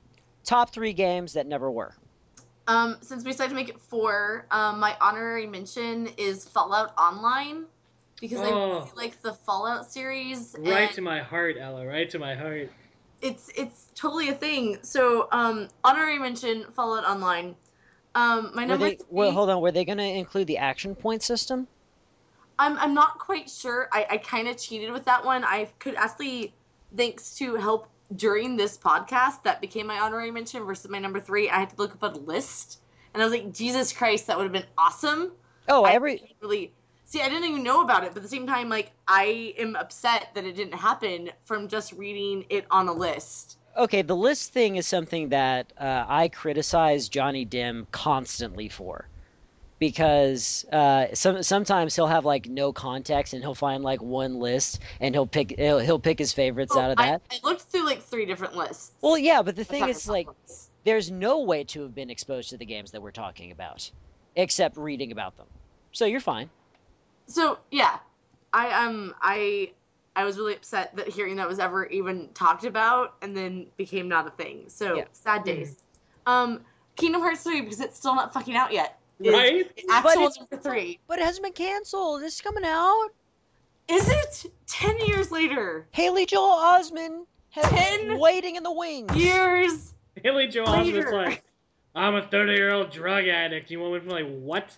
Speaker 1: top three games that never were.
Speaker 3: Um, since we decided to make it four, um, my honorary mention is Fallout Online. Because I
Speaker 2: Oh.
Speaker 3: really like the Fallout series.
Speaker 2: Right
Speaker 3: and
Speaker 2: to my heart, Ella. Right to my heart.
Speaker 3: It's it's totally a thing. So, um, honorary mention, Fallout Online. Um, my
Speaker 1: Were
Speaker 3: number
Speaker 1: they?
Speaker 3: three,
Speaker 1: Well, hold on. Were they going to include the action point system?
Speaker 3: I'm I'm not quite sure. I, I kind of cheated with that one. I could actually, thanks to help during this podcast, that became my honorary mention versus my number three. I had to look up a list, and I was like, Jesus Christ, that would have been awesome.
Speaker 1: Oh,
Speaker 3: I
Speaker 1: every
Speaker 3: really. See, I didn't even know about it, but at the same time, like, I am upset that it didn't happen from just reading it on a list.
Speaker 1: okay. The list thing is something that uh, I criticize Johnny Dim constantly for, because uh, some sometimes he'll have like no context and he'll find like one list and he'll pick he'll, he'll pick his favorites
Speaker 3: So
Speaker 1: out of
Speaker 3: I,
Speaker 1: that.
Speaker 3: I looked through like three different lists.
Speaker 1: Well, yeah, but the
Speaker 3: of
Speaker 1: thing
Speaker 3: separate
Speaker 1: is, like,
Speaker 3: topics.
Speaker 1: there's no way to have been exposed to the games that we're talking about, except reading about them. So you're fine.
Speaker 3: So yeah, I um I I was really upset that hearing that was ever even talked about and then became not a thing. So
Speaker 1: Yeah.
Speaker 3: sad days. Um, Kingdom Hearts three, because it's still not fucking out yet. is
Speaker 2: Right?
Speaker 3: the Actual
Speaker 1: it's-
Speaker 3: number three.
Speaker 1: But it hasn't been canceled. It's coming out.
Speaker 3: Is it ten years later?
Speaker 1: Haley Joel Osment has
Speaker 3: Ten
Speaker 1: been waiting in the wings.
Speaker 3: Years
Speaker 2: Haley Joel Osment's
Speaker 3: later.
Speaker 2: like, I'm a thirty-year-old drug addict. You want me to be like, what?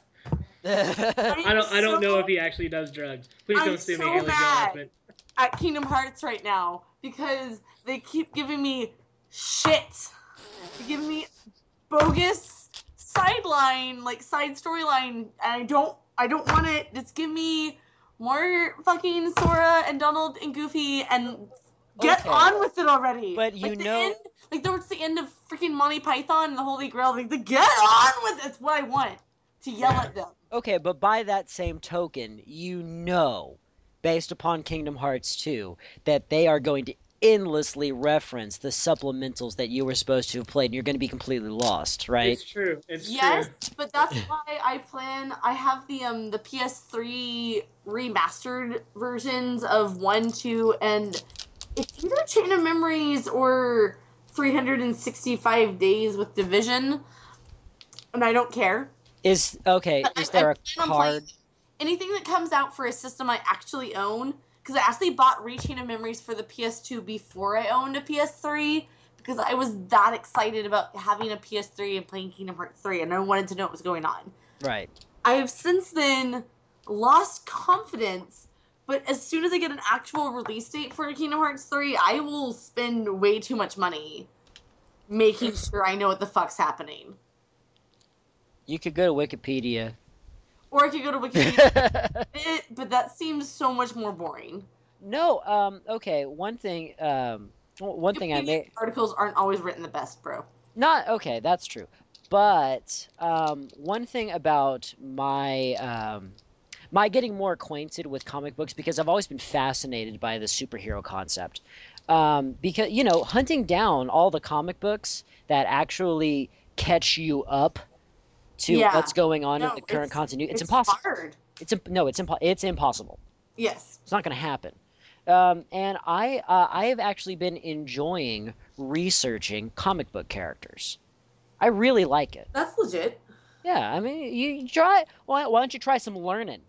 Speaker 2: I don't. I don't know if he actually does drugs. Please
Speaker 3: I'm
Speaker 2: don't sue me,
Speaker 3: so
Speaker 2: Haley
Speaker 3: mad.
Speaker 2: Joel Osment.
Speaker 3: at Kingdom Hearts right now because they keep giving me shit. They give me bogus sideline, like side storyline, and I don't I don't want it. Just give me more fucking Sora and Donald and Goofy and Get
Speaker 1: Okay.
Speaker 3: on with it already.
Speaker 1: But you
Speaker 3: like the
Speaker 1: know-
Speaker 3: end, like towards the end of freaking Monty Python and the Holy Grail, like the get on with it. That's what I want to yell
Speaker 2: Yeah.
Speaker 3: at them.
Speaker 1: Okay, but by that same token, you know, based upon Kingdom Hearts two, that they are going to endlessly reference the supplementals that you were supposed to have played, and you're going to be completely lost, right?
Speaker 2: It's true. It's
Speaker 3: Yes,
Speaker 2: true.
Speaker 3: but that's why I plan. I have the um the P S three remastered versions of one, two, and it's either Chain of Memories or three hundred sixty-five Days with Division, and I don't care.
Speaker 1: Is okay,
Speaker 3: But
Speaker 1: is
Speaker 3: I-
Speaker 1: there
Speaker 3: I
Speaker 1: a
Speaker 3: plan on playing
Speaker 1: card?
Speaker 3: anything that comes out for a system I actually own, because I actually bought Rechain of Memories for the P S two before I owned a P S three, because I was that excited about having a P S three and playing Kingdom Hearts three, and I wanted to know what was going on.
Speaker 1: Right.
Speaker 3: I have since then lost confidence, but as soon as I get an actual release date for Kingdom Hearts three, I will spend way too much money making sure I know what the fuck's happening.
Speaker 1: You could go to Wikipedia.
Speaker 3: Or I could go to Wikipedia, it, but that seems so much more boring.
Speaker 1: No, um, okay, one thing, um, w- one thing I
Speaker 3: Wikipedia
Speaker 1: may
Speaker 3: articles aren't always written the best, bro.
Speaker 1: not okay, that's true. But um, one thing about my um, my getting more acquainted with comic books, because I've always been fascinated by the superhero concept. Um, because you know, hunting down all the comic books that actually catch you up to
Speaker 3: Yeah.
Speaker 1: what's going on in
Speaker 3: No,
Speaker 1: the current
Speaker 3: it's-
Speaker 1: continuity, it's,
Speaker 3: it's
Speaker 1: impossible.
Speaker 3: hard.
Speaker 1: It's imp- no, it's impo- it's impossible.
Speaker 3: Yes.
Speaker 1: It's not going to happen. Um, and I uh, I have actually been enjoying researching comic book characters. I really like it.
Speaker 3: That's legit.
Speaker 1: Yeah, I mean, you, you try. Why, why don't you try some learning?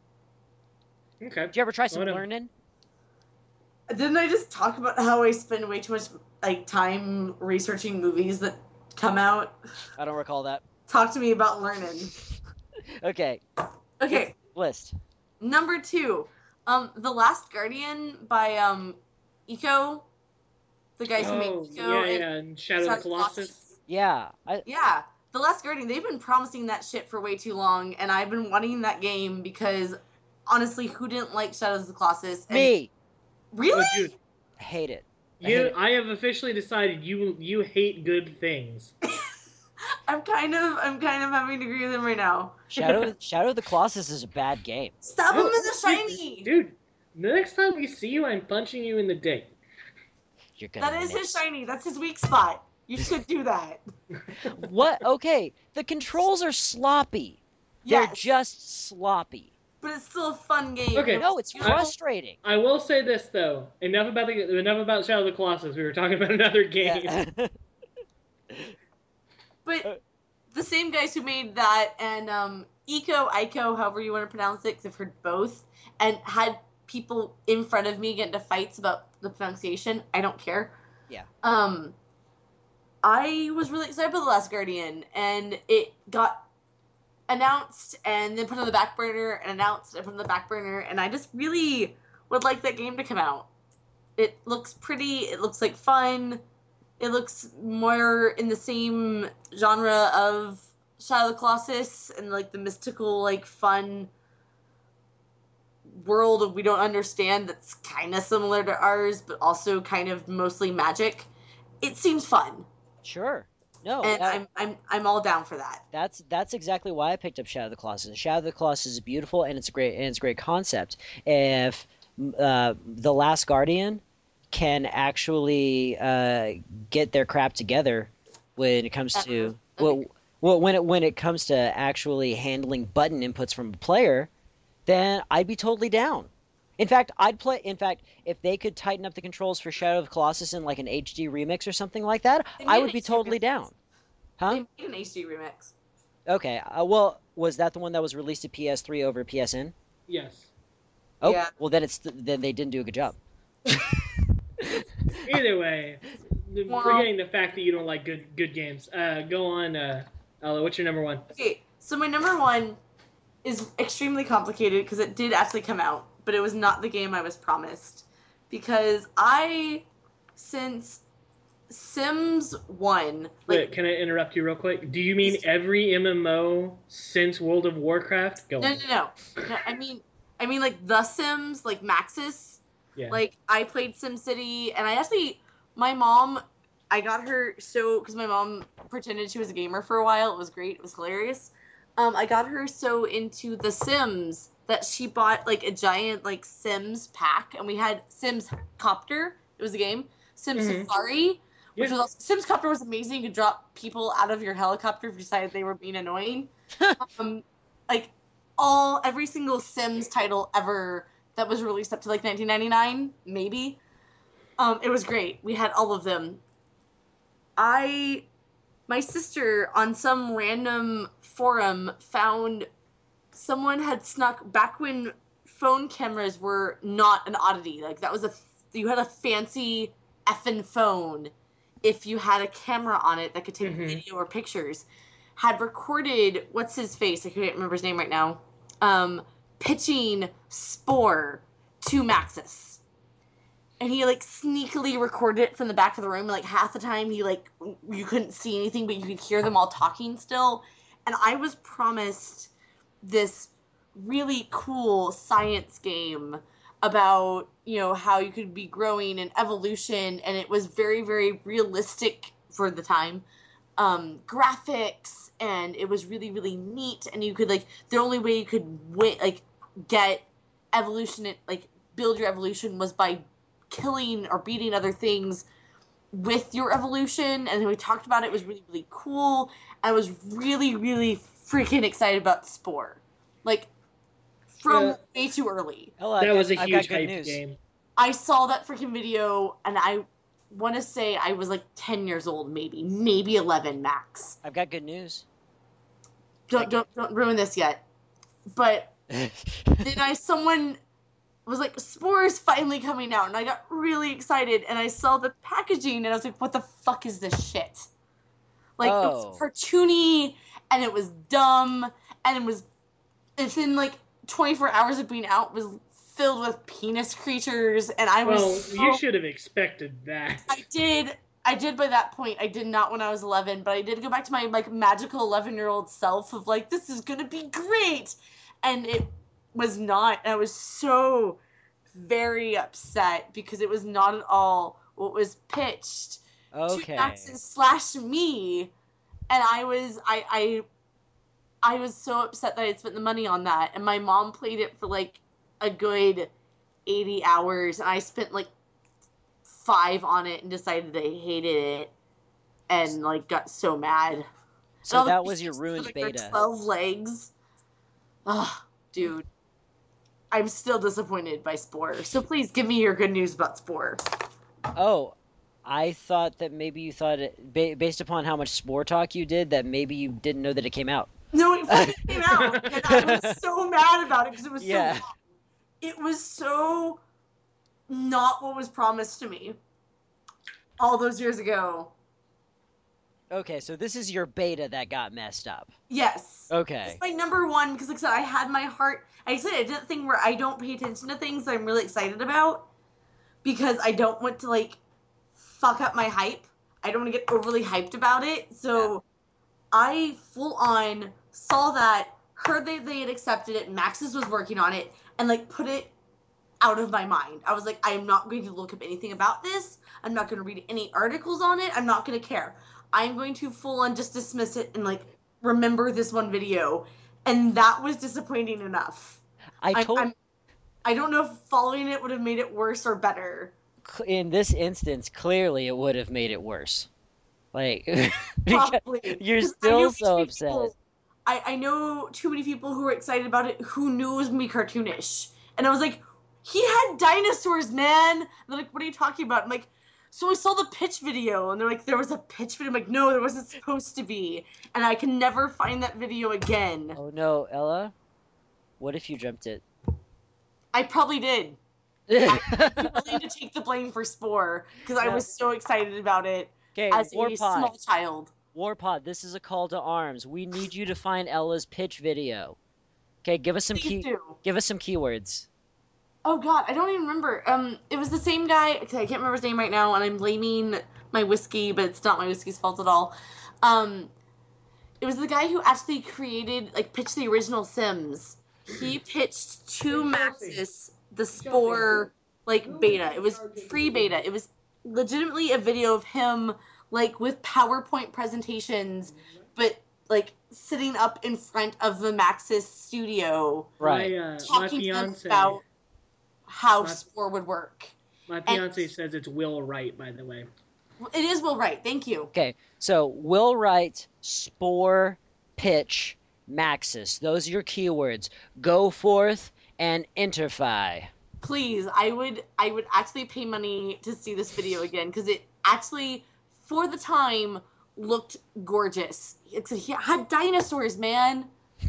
Speaker 2: Okay.
Speaker 1: Did you ever try some
Speaker 2: Whatever.
Speaker 1: learning?
Speaker 3: Didn't I just talk about how I spend way too much like time researching movies that come out?
Speaker 1: I don't recall that.
Speaker 3: Talk to me about learning.
Speaker 1: Okay,
Speaker 3: Okay,
Speaker 1: list.
Speaker 3: number two, um, The Last Guardian by um, Eco, the guys who made
Speaker 2: Oh,
Speaker 3: Eco
Speaker 2: yeah,
Speaker 3: and
Speaker 2: yeah, and Shadow of the Colossus.
Speaker 1: Yeah, I,
Speaker 3: Yeah, The Last Guardian. They've been promising that shit for way too long, and I've been wanting that game because honestly, who didn't like Shadows of the Colossus? And
Speaker 1: me
Speaker 3: really?
Speaker 2: Oh, dude,
Speaker 1: I hate it. I hate
Speaker 2: you,
Speaker 1: it.
Speaker 2: I have officially decided you you hate good things.
Speaker 3: I'm kind of, I'm kind of having to agree with him right now.
Speaker 1: Shadow Shadow of the Colossus is a bad game.
Speaker 3: Stab him
Speaker 2: Oh,
Speaker 3: in the shiny.
Speaker 2: Dude, the next time we see you, I'm punching you in the dick.
Speaker 1: You're gonna
Speaker 3: That is his
Speaker 1: miss.
Speaker 3: shiny. That's his weak spot. You should do that.
Speaker 1: What? Okay, the controls are sloppy. They're
Speaker 3: Yes,
Speaker 1: just sloppy.
Speaker 3: but it's still a fun game.
Speaker 2: Okay.
Speaker 1: No, it's
Speaker 2: I-
Speaker 1: frustrating.
Speaker 2: I will say this though. Enough about the enough about Shadow of the Colossus. We were talking about another game.
Speaker 1: Yeah.
Speaker 3: But
Speaker 1: Uh,
Speaker 3: the same guys who made that and um, Eco, Ico, however you want to pronounce it, because I've heard both, and had people in front of me get into fights about the pronunciation. I don't care.
Speaker 1: Yeah.
Speaker 3: Um, I was really excited about The Last Guardian, and it got announced and then put on the back burner and announced and put on the back burner, and I just really would like that game to come out. It looks pretty. It looks like fun. It looks more in the same genre of Shadow of the Colossus and like the mystical, like fun world of we don't understand that's kind of similar to ours, but also kind of mostly magic. It seems fun,
Speaker 1: Sure. No,
Speaker 3: and
Speaker 1: that-
Speaker 3: I'm I'm I'm all down for that.
Speaker 1: that's that's exactly why I picked up Shadow of the Colossus. Shadow of the Colossus is beautiful and it's a great and it's a great concept. If uh, the Last Guardian can actually uh, get their crap together when it comes to
Speaker 3: Uh-huh.
Speaker 1: well, well, when it when it comes to actually handling button inputs from a player, then I'd be totally down. In fact, I'd play. In fact, if they could tighten up the controls for Shadow of the Colossus in like an H D remix or something like that,
Speaker 3: They
Speaker 1: I
Speaker 3: made
Speaker 1: would
Speaker 3: an
Speaker 1: be
Speaker 3: H D
Speaker 1: totally
Speaker 3: remix.
Speaker 1: down. Huh?
Speaker 3: They made an H D remix.
Speaker 1: Okay. Uh, well, was that the one that was released to P S three over P S N?
Speaker 2: Yes.
Speaker 1: Oh,
Speaker 3: Yeah.
Speaker 1: well then it's then they didn't do a good job.
Speaker 2: Either way,
Speaker 3: Well-
Speaker 2: forgetting the fact that you don't like good good games. Uh, go on. Uh, Ella, what's your number one?
Speaker 3: Okay, so my number one is extremely complicated because it did actually come out, but it was not the game I was promised. Because I, since Sims one, like,
Speaker 2: Wait, can I interrupt you real quick? Do you mean every M M O since World of Warcraft? Go
Speaker 3: no,
Speaker 2: on.
Speaker 3: no, no, no, I mean, I mean like The Sims, like Maxis.
Speaker 2: Yeah.
Speaker 3: Like, I played SimCity, and I actually, my mom, I got her so, because my mom pretended she was a gamer for a while. It was great. It was hilarious. Um, I got her so into The Sims that she bought, like, a giant, like, Sims pack, and we had Sims Copter. It was a game. Sims
Speaker 2: Mhm.
Speaker 3: Safari, which
Speaker 2: Yeah.
Speaker 3: was also, Sims Copter was amazing. You could drop people out of your helicopter if you decided they were being annoying. um, like, all, every single Sims title ever that was released up to, like, nineteen ninety-nine, maybe. Um, it was great. We had all of them. I, my sister, on some random forum, found someone had snuck back when phone cameras were not an oddity. Like, that was a, you had a fancy effing phone if you had a camera on it that could take
Speaker 2: Mhm.
Speaker 3: video or pictures. Had recorded, what's his face? I can't remember his name right now. Um, pitching Spore to Maxis. And he, like, sneakily recorded it from the back of the room. Like, half the time he, like, you couldn't see anything, but you could hear them all talking still. And I was promised this really cool science game about, you know, how you could be growing and evolution. And it was very, very realistic for the time. Um, graphics, and it was really, really neat. And you could, like, the only way you could, win, like, get evolution, like, build your evolution was by killing or beating other things with your evolution. And we talked about it. It was really, really cool. I was really, really freaking excited about Spore. Like, from
Speaker 2: Uh,
Speaker 3: way too early.
Speaker 1: Ella, I've
Speaker 2: that
Speaker 1: got,
Speaker 2: was a
Speaker 1: I've got
Speaker 2: huge
Speaker 1: good
Speaker 2: hyped
Speaker 1: news.
Speaker 2: game.
Speaker 3: I saw that freaking video, and I want to say I was like ten years old, maybe. Maybe eleven max.
Speaker 1: I've got good news.
Speaker 3: Don't, don't, don't ruin this yet. But then I, someone was like, Spore is finally coming out, and I got really excited, and I saw the packaging, and I was like, what the fuck is this shit? Like,
Speaker 1: Oh.
Speaker 3: it was cartoony, and it was dumb, and it was, within, like, twenty-four hours of being out, was filled with penis creatures, and I was
Speaker 2: Well,
Speaker 3: so,
Speaker 2: you should have expected that.
Speaker 3: I did, I did by that point. I did not when I was eleven, but I did go back to my, like, magical eleven-year-old self of, like, this is gonna be great! And it was not, and I was so very upset because it was not at all what was pitched
Speaker 1: Okay.
Speaker 3: to Maxis slash me, and I was I I I was so upset that I had spent the money on that, and my mom played it for like a good eighty hours, and I spent like five on it and decided I hated it, and like got so mad.
Speaker 1: So
Speaker 3: And all
Speaker 1: that
Speaker 3: the
Speaker 1: was your
Speaker 3: pieces
Speaker 1: ruined
Speaker 3: had, like,
Speaker 1: beta.
Speaker 3: Twelve legs. Ugh, dude. I'm still disappointed by Spore. So please give me your good news about Spore.
Speaker 1: Oh, I thought that maybe you thought it, ba- based upon how much Spore talk you did, that maybe you didn't know that it came out.
Speaker 3: No, it fucking came out, and I was so mad about it because it was
Speaker 1: Yeah.
Speaker 3: so wrong. It was so not what was promised to me all those years ago.
Speaker 1: Okay, so this is your beta that got messed up.
Speaker 3: Yes.
Speaker 1: Okay.
Speaker 3: It's my number one because, like I said, I had my heart. I said I did a thing where I don't pay attention to things that I'm really excited about because I don't want to, like, fuck up my hype. I don't want to get overly hyped about it. So I full on saw that, heard that they had accepted it, Maxis was working on it, and, like, put it out of my mind. I was like, I am not going to look up anything about this. I'm not going to read any articles on it. I'm not going to care. I'm going to full on just dismiss it and, like, remember this one video. And that was disappointing enough.
Speaker 1: I
Speaker 3: I'm,
Speaker 1: told
Speaker 3: I'm, I don't know if following it would have made it worse or better.
Speaker 1: in this instance, clearly it would have made it worse. Like, because
Speaker 3: Probably.
Speaker 1: you're
Speaker 3: 'Cause I
Speaker 1: still
Speaker 3: know
Speaker 1: so
Speaker 3: too many
Speaker 1: upset.
Speaker 3: people- I, I know too many people who were excited about it who knew it was going to be cartoonish. And I was like, he had dinosaurs, man! And they're like, what are you talking about? I'm like, so I saw the pitch video, and they're like, there was a pitch video. I'm like, no, there wasn't supposed to be. And I can never find that video again.
Speaker 1: Oh no, Ella, what if you dreamt it?
Speaker 3: I probably did. I'd be willing to take the blame for Spore, because I
Speaker 1: No.
Speaker 3: was so excited about it
Speaker 1: Okay,
Speaker 3: as a
Speaker 1: Warpod.
Speaker 3: small child.
Speaker 1: Warpod, this is a call to arms. We need you to find Ella's pitch video. Okay, give us some
Speaker 3: Please
Speaker 1: key.
Speaker 3: do.
Speaker 1: Give us some keywords.
Speaker 3: Oh god, I don't even remember. Um, it was the same guy. I can't remember his name right now, and I'm blaming my whiskey, but it's not my whiskey's fault at all. Um, it was the guy who actually created, like, pitched the original Sims. He pitched to Maxis the Spore like beta. It was free beta. It was legitimately a video of him like with PowerPoint presentations, but like sitting up in front of the Maxis studio,
Speaker 1: Right.
Speaker 2: My, uh, my
Speaker 3: talking to them
Speaker 2: fiance,
Speaker 3: about how
Speaker 2: My-
Speaker 3: Spore would work.
Speaker 2: my fiance says it's Will Wright, by the way.
Speaker 3: It is Will Wright. Thank you.
Speaker 1: Okay, so Will Wright, Spore, Pitch, Maxis. Those are your keywords. Go forth and interfy.
Speaker 3: Please, I would I would actually pay money to see this video again because it actually, for the time, looked gorgeous. It had dinosaurs, man.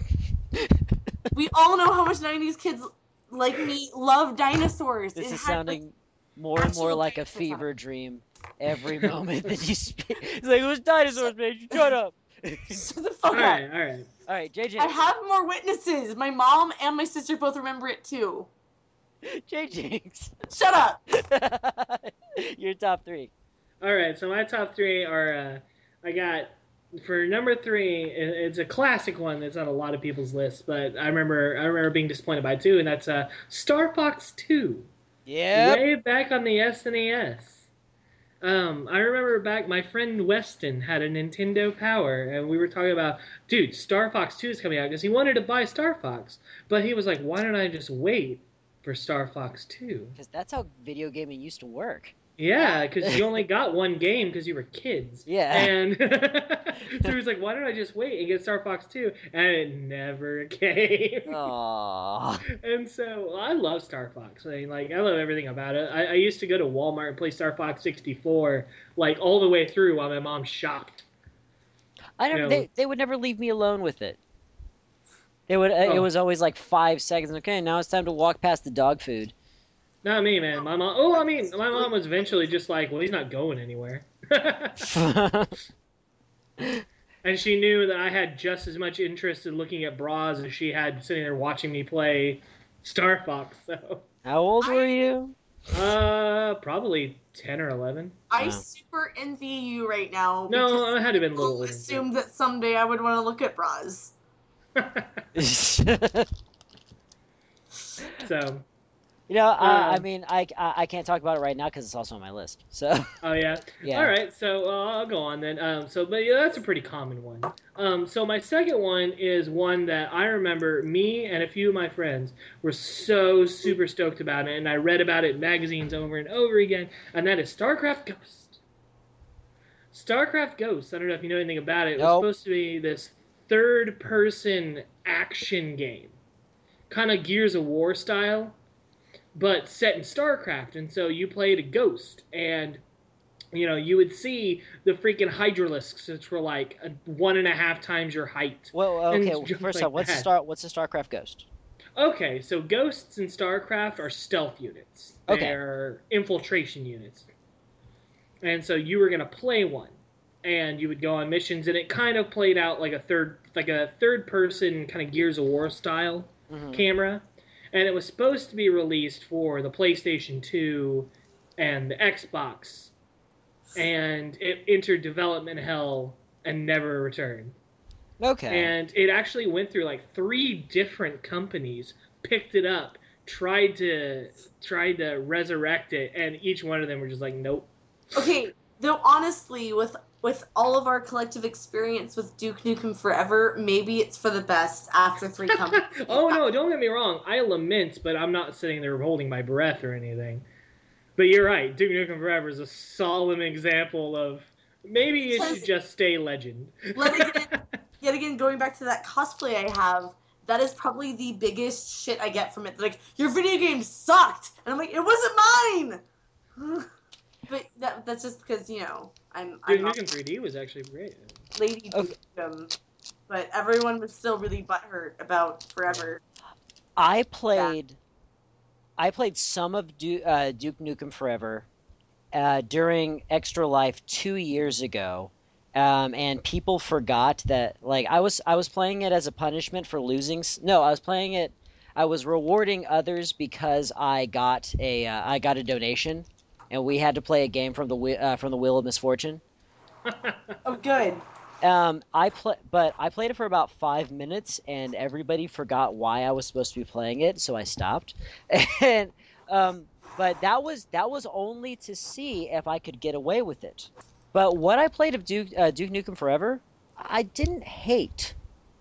Speaker 3: We all know how much nineties kids like me love dinosaurs.
Speaker 1: This
Speaker 3: It
Speaker 1: is
Speaker 3: had,
Speaker 1: sounding
Speaker 3: like,
Speaker 1: more and more
Speaker 3: actual
Speaker 1: like a
Speaker 3: dinosaurs on it.
Speaker 1: fever dream every moment that you speak. It's like, it was dinosaurs, man. You shut up.
Speaker 3: Shut the fuck
Speaker 2: All
Speaker 3: up.
Speaker 2: right, all right.
Speaker 1: All right, J J.
Speaker 3: I have more witnesses. My mom and my sister both remember it too.
Speaker 1: J Jinx.
Speaker 3: Shut up.
Speaker 1: Your top three.
Speaker 2: All right, so my top three are uh, I got for number three. it- It's a classic one that's on a lot of people's lists, but I remember I remember being disappointed by it too, and that's uh, Star Fox Two.
Speaker 1: Yep.
Speaker 2: Way back on the S N E S. Um, I remember back, my friend Weston had a Nintendo Power, and we were talking about, dude, Star Fox two is coming out, because he wanted to buy Star Fox, but he was like, why don't I just wait for Star Fox two?
Speaker 1: Because that's how video gaming used to work.
Speaker 2: Yeah, because you only got one game because you were kids.
Speaker 1: Yeah.
Speaker 2: And so he was like, why don't I just wait and get Star Fox two? And it never came.
Speaker 1: Aww.
Speaker 2: And so well, I love Star Fox. I mean, like, I love everything about it. I, I used to go to Walmart and play Star Fox sixty-four, like, all the way through while my mom shopped.
Speaker 1: I don't.
Speaker 2: You know-
Speaker 1: They they would never leave me alone with it. They would. Uh, It
Speaker 2: Oh.
Speaker 1: was always like five seconds. Okay, now it's time to walk past the dog food.
Speaker 2: Not me, man. My mom. Oh, I mean, my mom was eventually just like, well, he's not going anywhere. And she knew that I had just as much interest in looking at bras as she had sitting there watching me play Star Fox. So,
Speaker 1: How old were you?
Speaker 2: uh, probably ten or eleven.
Speaker 3: I
Speaker 1: Wow.
Speaker 3: super envy you right now.
Speaker 2: No,
Speaker 3: because
Speaker 2: I had to have been a little
Speaker 3: I
Speaker 2: older.
Speaker 3: assumed that someday I would want to look at bras.
Speaker 2: So,
Speaker 1: You know, uh, I
Speaker 2: Um,
Speaker 1: mean, I, I, I can't talk about it right now because it's also on my list. So,
Speaker 2: oh yeah.
Speaker 1: yeah.
Speaker 2: All right, so uh, I'll go on then. Um, so, but yeah, that's a pretty common one. Um, so my second one is one that I remember me and a few of my friends were so super stoked about it, and I read about it in magazines over and over again, and that is StarCraft Ghost. StarCraft Ghost. I don't know if you know anything about it. It was
Speaker 1: Nope.
Speaker 2: supposed to be this third-person action game, kind of Gears of War style, but set in StarCraft. And so you played a ghost, and you know you would see the freaking Hydralisks, which were like a, one and a half times your height.
Speaker 1: Well,
Speaker 2: And
Speaker 1: okay.
Speaker 2: jump
Speaker 1: First
Speaker 2: like
Speaker 1: off, what's a
Speaker 2: that.
Speaker 1: star? What's a StarCraft Ghost?
Speaker 2: Okay, so ghosts in StarCraft are stealth units.
Speaker 1: Okay.
Speaker 2: They're infiltration units. And so you were gonna play one, and you would go on missions, and it kind of played out like a third, like a third-person kind of Gears of War style
Speaker 1: Mhm.
Speaker 2: camera, and it was supposed to be released for the PlayStation two and the Xbox, and it entered development hell and never returned.
Speaker 1: Okay.
Speaker 2: And it actually went through like three different companies, picked it up, tried to tried to resurrect it, and each one of them were just like, nope.
Speaker 3: Okay, though honestly, with with all of our collective experience with Duke Nukem Forever, maybe it's for the best after three companies.
Speaker 2: Oh no, don't get me wrong. I lament, but I'm not sitting there holding my breath or anything. But you're right. Duke Nukem Forever is a solemn example of maybe it should just stay legend.
Speaker 3: Let again, yet again, going back to that cosplay I have, that is probably the biggest shit I get from it. They're like, your video game sucked, and I'm like, it wasn't mine. But that, that's just because you know I'm I'm
Speaker 2: Duke
Speaker 3: not
Speaker 2: Nukem three D was actually great.
Speaker 3: Lady
Speaker 1: Okay.
Speaker 3: Duke Nukem, but everyone was still really butthurt about Forever.
Speaker 1: I played, I played some of Du- uh, Duke Nukem Forever uh, during Extra Life two years ago, um, and people forgot that. Like I was, I was playing it as a punishment for losing. s- No, I was playing it. I was rewarding others because I got a, uh, I got a donation, and we had to play a game from the whe- uh, from the Wheel of Misfortune.
Speaker 3: Oh, good.
Speaker 1: Um, I play, but I played it for about five minutes, and everybody forgot why I was supposed to be playing it, so I stopped. And um, But that was that was only to see if I could get away with it. But what I played of Duke uh, Duke Nukem Forever, I didn't hate.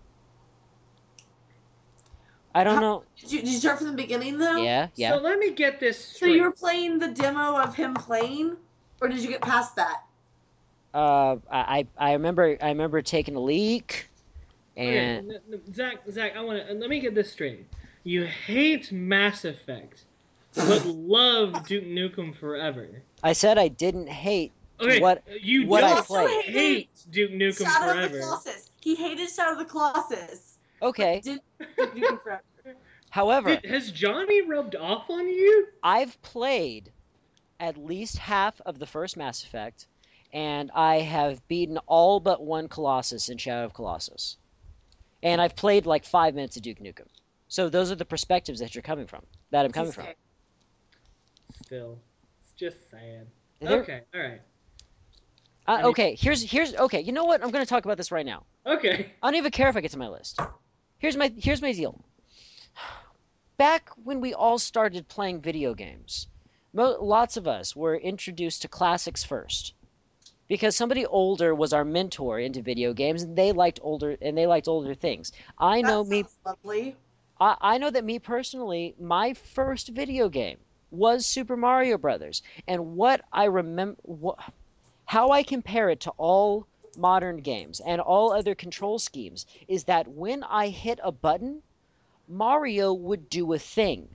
Speaker 1: I don't
Speaker 3: How,
Speaker 1: know.
Speaker 3: did, you, did you start from the beginning though?
Speaker 1: Yeah,
Speaker 2: So
Speaker 1: yeah.
Speaker 2: let me get this
Speaker 3: So
Speaker 2: straight.
Speaker 3: you were playing the demo of him playing, or did you get past that?
Speaker 1: Uh, I I remember I remember taking a leak,
Speaker 2: Okay,
Speaker 1: and
Speaker 2: n- n- Zach, Zach, I want to let me get this straight. You hate Mass Effect, but love Duke Nukem Forever.
Speaker 1: I said I didn't hate
Speaker 2: Okay,
Speaker 1: what
Speaker 2: you
Speaker 1: what
Speaker 3: He
Speaker 1: I
Speaker 2: don't
Speaker 3: also
Speaker 1: played.
Speaker 3: hated
Speaker 2: hate Duke Nukem
Speaker 3: Shadow of the
Speaker 2: Forever.
Speaker 3: Colossus. He hated Shadow of the Colossus, but
Speaker 1: Okay.
Speaker 3: didn't Duke Nukem Forever.
Speaker 1: However,
Speaker 2: Did, has Johnny rubbed off on you?
Speaker 1: I've played at least half of the first Mass Effect, and I have beaten all but one Colossus in Shadow of Colossus. And I've played like five minutes of Duke Nukem. So those are the perspectives that you're coming from, that I'm coming from.
Speaker 2: Still, it's just sad.
Speaker 1: There-
Speaker 2: Okay, all right.
Speaker 1: Uh,
Speaker 2: I mean-
Speaker 1: okay, here's here's okay. You know what? I'm going to talk about this right now.
Speaker 2: Okay.
Speaker 1: I don't even care if I get to my list. Here's my here's my deal. Back when we all started playing video games, mo- lots of us were introduced to classics first, because somebody older was our mentor into video games, and they liked older and they liked older things. I know
Speaker 3: That
Speaker 1: me.
Speaker 3: sounds lovely.
Speaker 1: I, I know that me personally, my first video game was Super Mario Brothers, and what I remember, what, how I compare it to all modern games and all other control schemes is that when I hit a button, Mario would do a thing.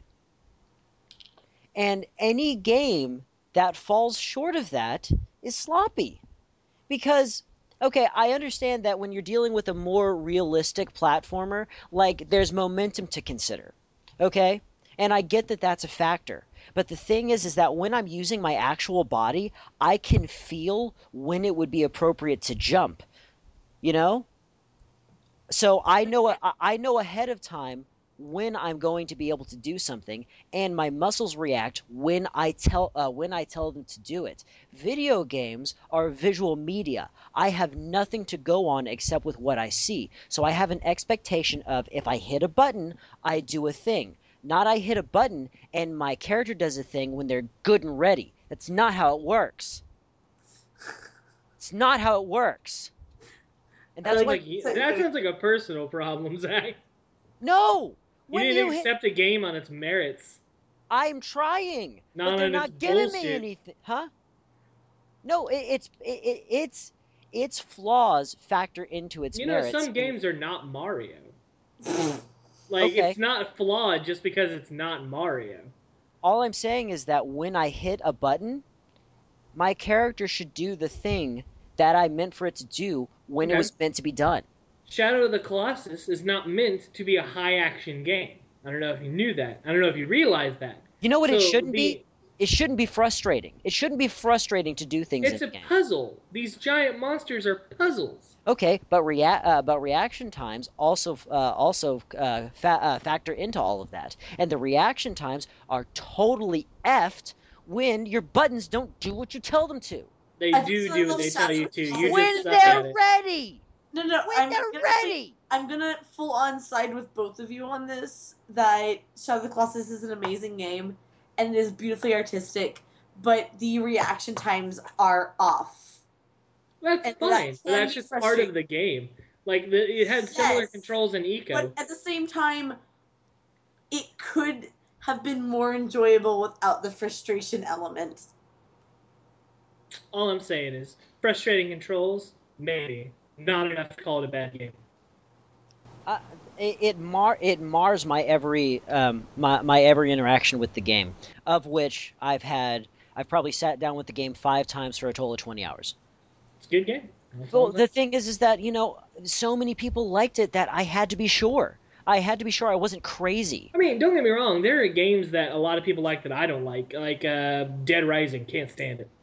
Speaker 1: And any game that falls short of that is sloppy. Because, okay, I understand that when you're dealing with a more realistic platformer, like, there's momentum to consider. Okay? And I get that that's a factor. But the thing is, is that when I'm using my actual body, I can feel when it would be appropriate to jump. You know? So I know I know ahead of time when I'm going to be able to do something, and my muscles react when I tell uh, when I tell them to do it. Video games are visual media. I have nothing to go on except with what I see. So I have an expectation of if I hit a button, I do a thing. Not I hit a button and my character does a thing when they're good and ready. That's not how it works. It's not how it works. And that's
Speaker 2: Sounds
Speaker 1: what
Speaker 2: like you- that sounds like a personal problem, Zach.
Speaker 1: No.
Speaker 2: You
Speaker 1: When
Speaker 2: didn't
Speaker 1: you hit,
Speaker 2: accept a game on its merits.
Speaker 1: I'm trying,
Speaker 2: Not
Speaker 1: but they're
Speaker 2: on its
Speaker 1: not giving me
Speaker 2: bullshit.
Speaker 1: anything, huh? No, it, it's it, it, it's its flaws factor into its
Speaker 2: You know,
Speaker 1: merits.
Speaker 2: some
Speaker 1: and-
Speaker 2: games are not Mario. Like,
Speaker 1: Okay.
Speaker 2: it's not flawed just because it's not Mario.
Speaker 1: All I'm saying is that when I hit a button, my character should do the thing that I meant for it to do when it
Speaker 2: Okay.
Speaker 1: was meant to be done.
Speaker 2: Shadow of the Colossus is not meant to be a high action game. I don't know if you knew that. I don't know if you realized that.
Speaker 1: You know what it
Speaker 2: So
Speaker 1: shouldn't
Speaker 2: the-
Speaker 1: be? It shouldn't be frustrating. It shouldn't be frustrating to do things
Speaker 2: It's
Speaker 1: in
Speaker 2: a
Speaker 1: a game.
Speaker 2: puzzle. These giant monsters are puzzles.
Speaker 1: Okay, but rea- uh, but reaction times also uh, also uh, fa- uh, factor into all of that, and the reaction times are totally effed when your buttons don't do what you tell them to.
Speaker 2: They
Speaker 3: I
Speaker 2: do
Speaker 3: just
Speaker 2: do
Speaker 3: love
Speaker 2: what they tell you
Speaker 3: Shadow
Speaker 2: to.
Speaker 3: of the
Speaker 2: You
Speaker 1: When
Speaker 2: just suck
Speaker 1: they're
Speaker 2: at it.
Speaker 1: ready,
Speaker 3: No, no,
Speaker 1: when
Speaker 3: I'm
Speaker 1: they're
Speaker 3: gonna
Speaker 1: ready.
Speaker 3: say- I'm gonna full on side with both of you on this. That Shadow of the Colossus is an amazing game, and it is beautifully artistic, but the reaction times are off.
Speaker 2: That's
Speaker 3: And that
Speaker 2: fine.
Speaker 3: can
Speaker 2: But that's
Speaker 3: be
Speaker 2: just part
Speaker 3: frustrating.
Speaker 2: of the game. Like the, it had similar
Speaker 3: Yes.
Speaker 2: controls in Eco.
Speaker 3: But at the same time, it could have been more enjoyable without the frustration element.
Speaker 2: All I'm saying is frustrating controls, maybe not enough to call it a bad game.
Speaker 1: Uh, it it, mar- it mars my every um, my my every interaction with the game, of which I've had I've probably sat down with the game five times for a total of twenty hours.
Speaker 2: It's a good game. That's all
Speaker 1: Well,
Speaker 2: I'm
Speaker 1: the thing is, is that you know so many people liked it that I had to be sure. I had to be sure I wasn't crazy.
Speaker 2: I mean, don't get me wrong. There are games that a lot of people like that I don't like, like uh, Dead Rising. Can't stand it.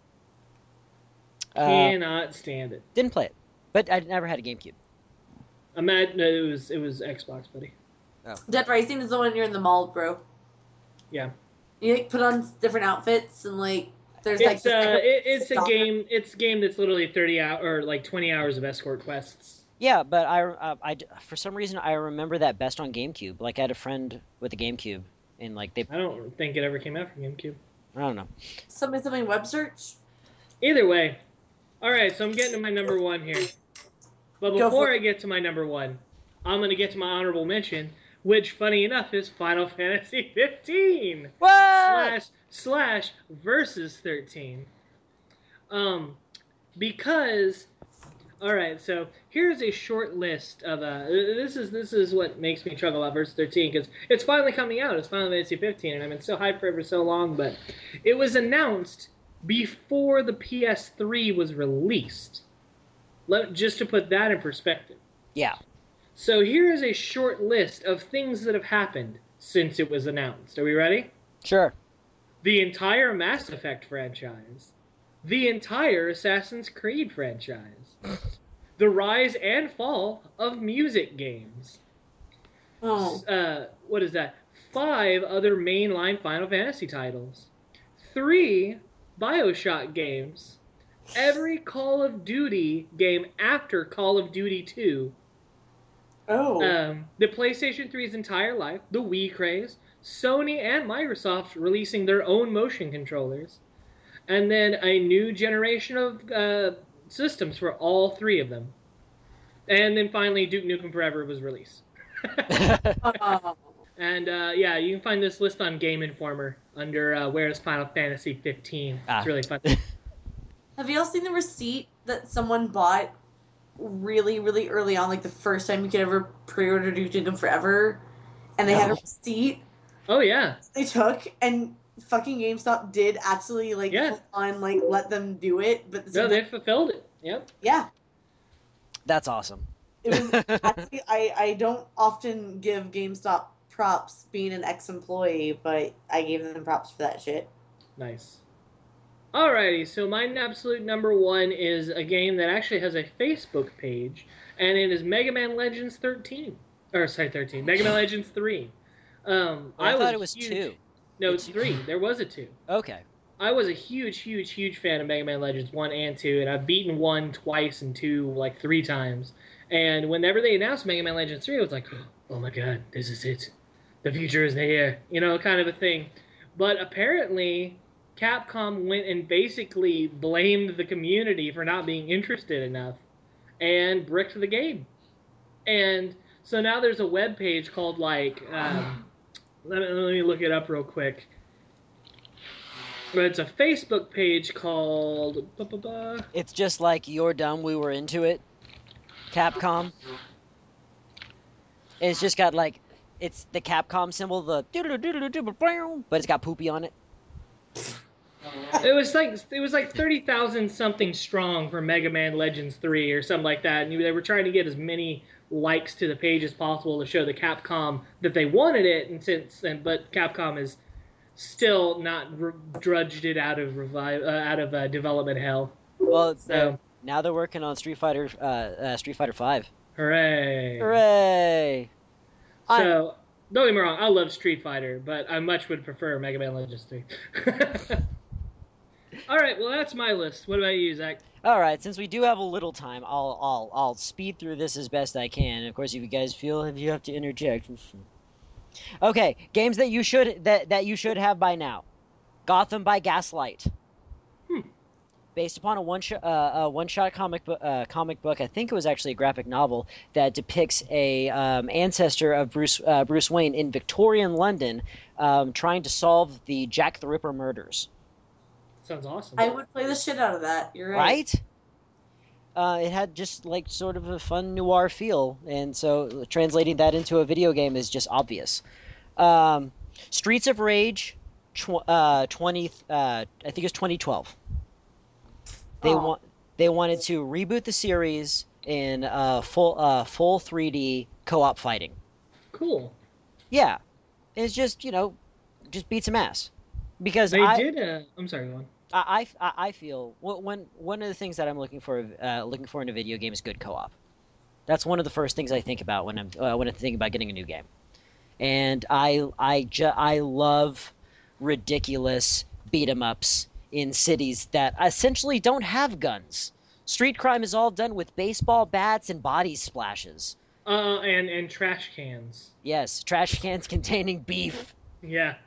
Speaker 1: Uh,
Speaker 2: Cannot stand it.
Speaker 1: didn't play it, but I never had a GameCube.
Speaker 2: I'm at, no, it was it was Xbox, buddy.
Speaker 3: Dead Rising is the one you're in the mall, bro.
Speaker 2: Yeah.
Speaker 3: You like put on different outfits and like there's like
Speaker 2: It's
Speaker 3: this
Speaker 2: uh,
Speaker 3: echo-
Speaker 2: it, it's a
Speaker 3: stop.
Speaker 2: game. It's a game that's literally thirty hour or like twenty hours of escort quests.
Speaker 1: Yeah, but I, uh, I for some reason I remember that best on GameCube. Like I had a friend with a GameCube, and like they
Speaker 2: I don't think it ever came out for GameCube.
Speaker 1: I don't know.
Speaker 3: Something, something web search?
Speaker 2: Either way. All right, so I'm getting to my number one here. But
Speaker 3: Go
Speaker 2: before
Speaker 3: for
Speaker 2: I
Speaker 3: it.
Speaker 2: get to my number one, I'm going to get to my honorable mention, which, funny enough, is Final Fantasy fifteen
Speaker 1: What?
Speaker 2: slash slash versus thirteen. Um, because, all right, so here's a short list of uh, this is this is what makes me chuckle about versus thirteen because it's finally coming out. It's Final Fantasy fifteen, and I've been so hyped for it for so long, but it was announced before the P S three was released. Let, just to put that in perspective.
Speaker 1: Yeah.
Speaker 2: So here is a short list of things that have happened since it was announced. Are we ready?
Speaker 1: Sure.
Speaker 2: The entire Mass Effect franchise. The entire Assassin's Creed franchise. The rise and fall of music games.
Speaker 3: Oh.
Speaker 2: Uh, what is that? Five other mainline Final Fantasy titles. Three BioShock games. Every Call of Duty game after Call of Duty two.
Speaker 3: Oh.
Speaker 2: Um, the PlayStation three's entire life, the Wii craze, Sony and Microsoft releasing their own motion controllers, and then a new generation of uh, systems for all three of them. And then finally, Duke Nukem Forever was released.
Speaker 3: Oh.
Speaker 2: And uh, yeah, you can find this list on Game Informer under uh, Where's Final Fantasy fifteen.
Speaker 1: Ah.
Speaker 2: It's really fun.
Speaker 3: Have you all seen the receipt that someone bought really, really early on, like the first time you could ever pre-order Duke Nukem Forever? And they had a
Speaker 1: No.
Speaker 3: receipt
Speaker 2: Oh yeah,
Speaker 3: they took, and fucking GameStop did actually, like,
Speaker 2: Yeah.
Speaker 3: full on, like, let them do it. But at the
Speaker 2: no,
Speaker 3: same
Speaker 2: they
Speaker 3: time-
Speaker 2: fulfilled it. Yep.
Speaker 3: yeah.
Speaker 1: That's awesome.
Speaker 3: It was actually, I, I don't often give GameStop props being an ex-employee, but I gave them props for that shit.
Speaker 2: Nice. Alrighty, so my absolute number one is a game that actually has a Facebook page, and it is Mega Man Legends thirteen. Or, sorry, thirteen. Mega Man Legends three. Um,
Speaker 1: I, thought
Speaker 2: was
Speaker 1: it was
Speaker 2: huge,
Speaker 1: two.
Speaker 2: No, it's
Speaker 1: It's-
Speaker 2: three. There was a two.
Speaker 1: Okay.
Speaker 2: I was a huge, huge, huge fan of Mega Man Legends one and two, and I've beaten one twice and two like three times. And whenever they announced Mega Man Legends three, I was like, oh my god, this is it. The future is here. You know, kind of a thing. But apparently, Capcom went and basically blamed the community for not being interested enough and bricked the game. And so now there's a web page called like, um, let, me, let me look it up real quick. But it's a Facebook page called. Ba, ba, ba.
Speaker 1: It's just like You're Dumb, We Were Into It. Capcom. It's just got like, it's the Capcom symbol, the but it's got poopy on it.
Speaker 2: It was like it was like thirty thousand something strong for Mega Man Legends three or something like that, and they were trying to get as many likes to the page as possible to show the Capcom that they wanted it, and since and but Capcom has still not re- drudged it out of revive uh, out of uh, development hell.
Speaker 1: Well,
Speaker 2: So-
Speaker 1: they're- now they're working on Street Fighter, uh, uh, Street Fighter Five.
Speaker 2: Hooray!
Speaker 1: Hooray!
Speaker 2: So don't get me wrong, I love Street Fighter, but I much would prefer Mega Man Legends three. All right, well that's my list. What about you, Zach?
Speaker 1: All right, since we do have a little time, I'll I'll I'll speed through this as best I can. Of course, if you guys feel if you have to interject. Okay, games that you should that, that you should have by now. Gotham by Gaslight.
Speaker 2: Hmm.
Speaker 1: Based upon a one shot uh, a one shot comic book uh, comic book, I think it was actually a graphic novel that depicts a um, ancestor of Bruce uh, Bruce Wayne in Victorian London, um, trying to solve the Jack the Ripper murders.
Speaker 2: Sounds awesome.
Speaker 3: I would play the shit out of that. You're right.
Speaker 1: Right? Uh, it had just like sort of a fun noir feel, and so translating that into a video game is just obvious. Um, Streets of Rage, tw- uh, twenty, uh, I think it was twenty twelve. They
Speaker 3: Aw.
Speaker 1: want they wanted to reboot the series in uh, full uh, full three D co-op fighting.
Speaker 2: Cool.
Speaker 1: Yeah, it's just you know, just beat some ass because
Speaker 2: They
Speaker 1: I,
Speaker 2: did. Uh, I'm sorry, go on.
Speaker 1: I, I, I feel wh- when one of the things that I'm looking for uh, looking for in a video game is good co-op. That's one of the first things I think about when I'm uh, when I'm thinking about getting a new game. And I I ju- I love ridiculous beat 'em ups in cities that essentially don't have guns. Street crime is all done with baseball bats and body splashes.
Speaker 2: Uh, and and trash cans.
Speaker 1: Yes, trash cans containing beef.
Speaker 2: Yeah.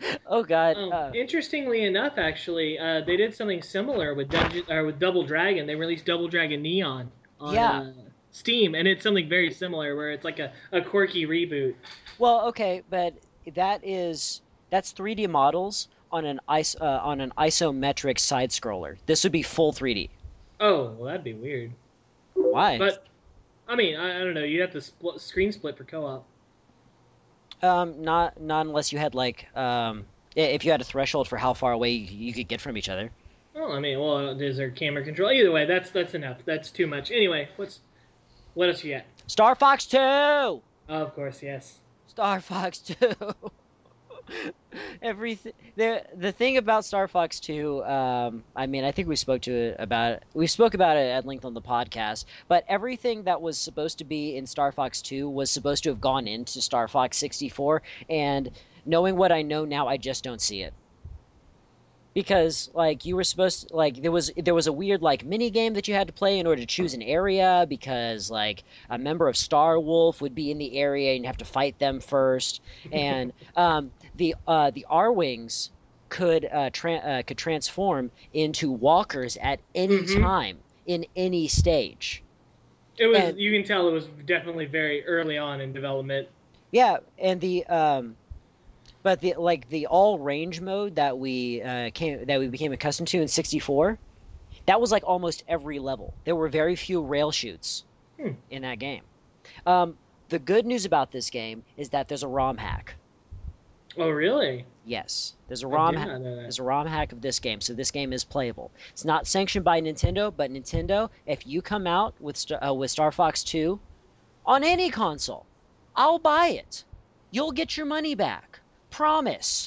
Speaker 1: Oh God.
Speaker 2: Um,
Speaker 1: Uh,
Speaker 2: interestingly enough, actually, uh, they did something similar with Dungeon or with Double Dragon. They released Double Dragon Neon on
Speaker 1: yeah.
Speaker 2: uh, Steam, and it's something very similar where it's like a, a quirky reboot.
Speaker 1: Well, okay, but that is that's three D models on an ice uh, on an isometric side scroller. This would be full three D.
Speaker 2: Oh, well, that'd be weird.
Speaker 1: Why?
Speaker 2: But I mean, I, I don't know. You'd have to split, screen split for co-op.
Speaker 1: Um, not not unless you had like um, i- if you had a threshold for how far away you, you could get from each other.
Speaker 2: Well, I mean, well, is there camera control? Either way, that's that's enough. That's too much. Anyway, what's what else you got?
Speaker 1: Star Fox Two.
Speaker 2: Oh, of course, yes.
Speaker 1: Star Fox Two. Everything the the thing about Star Fox Two, um, I mean, I think we spoke to it about it. We spoke about it at length on the podcast, but everything that was supposed to be in Star Fox Two was supposed to have gone into Star Fox sixty-four, and knowing what I know now, I just don't see it. Because like you were supposed to, like there was there was a weird like mini game that you had to play in order to choose an area because like a member of Star Wolf would be in the area and you have to fight them first, and um, the uh, the R wings could uh, tra- uh, could transform into walkers at any
Speaker 2: hmm
Speaker 1: time in any stage.
Speaker 2: It was.
Speaker 1: And
Speaker 2: You can tell it was definitely very early on in development.
Speaker 1: yeah, and the um, but the like the all range mode that we uh, came that we became accustomed to in sixty-four. That was like almost every level. There were very few rail shoots
Speaker 2: Hmm.
Speaker 1: in that game. Um, the good news about this game is that there's a ROM hack.
Speaker 2: Oh, really?
Speaker 1: Yes, there's a
Speaker 2: I
Speaker 1: ROM
Speaker 2: did
Speaker 1: ha-
Speaker 2: not know that.
Speaker 1: there's a ROM hack of this game, so this game is playable. It's not sanctioned by Nintendo, but Nintendo, if you come out with Star- uh, with Star Fox two on any console, I'll buy it. You'll get your money back. Promise.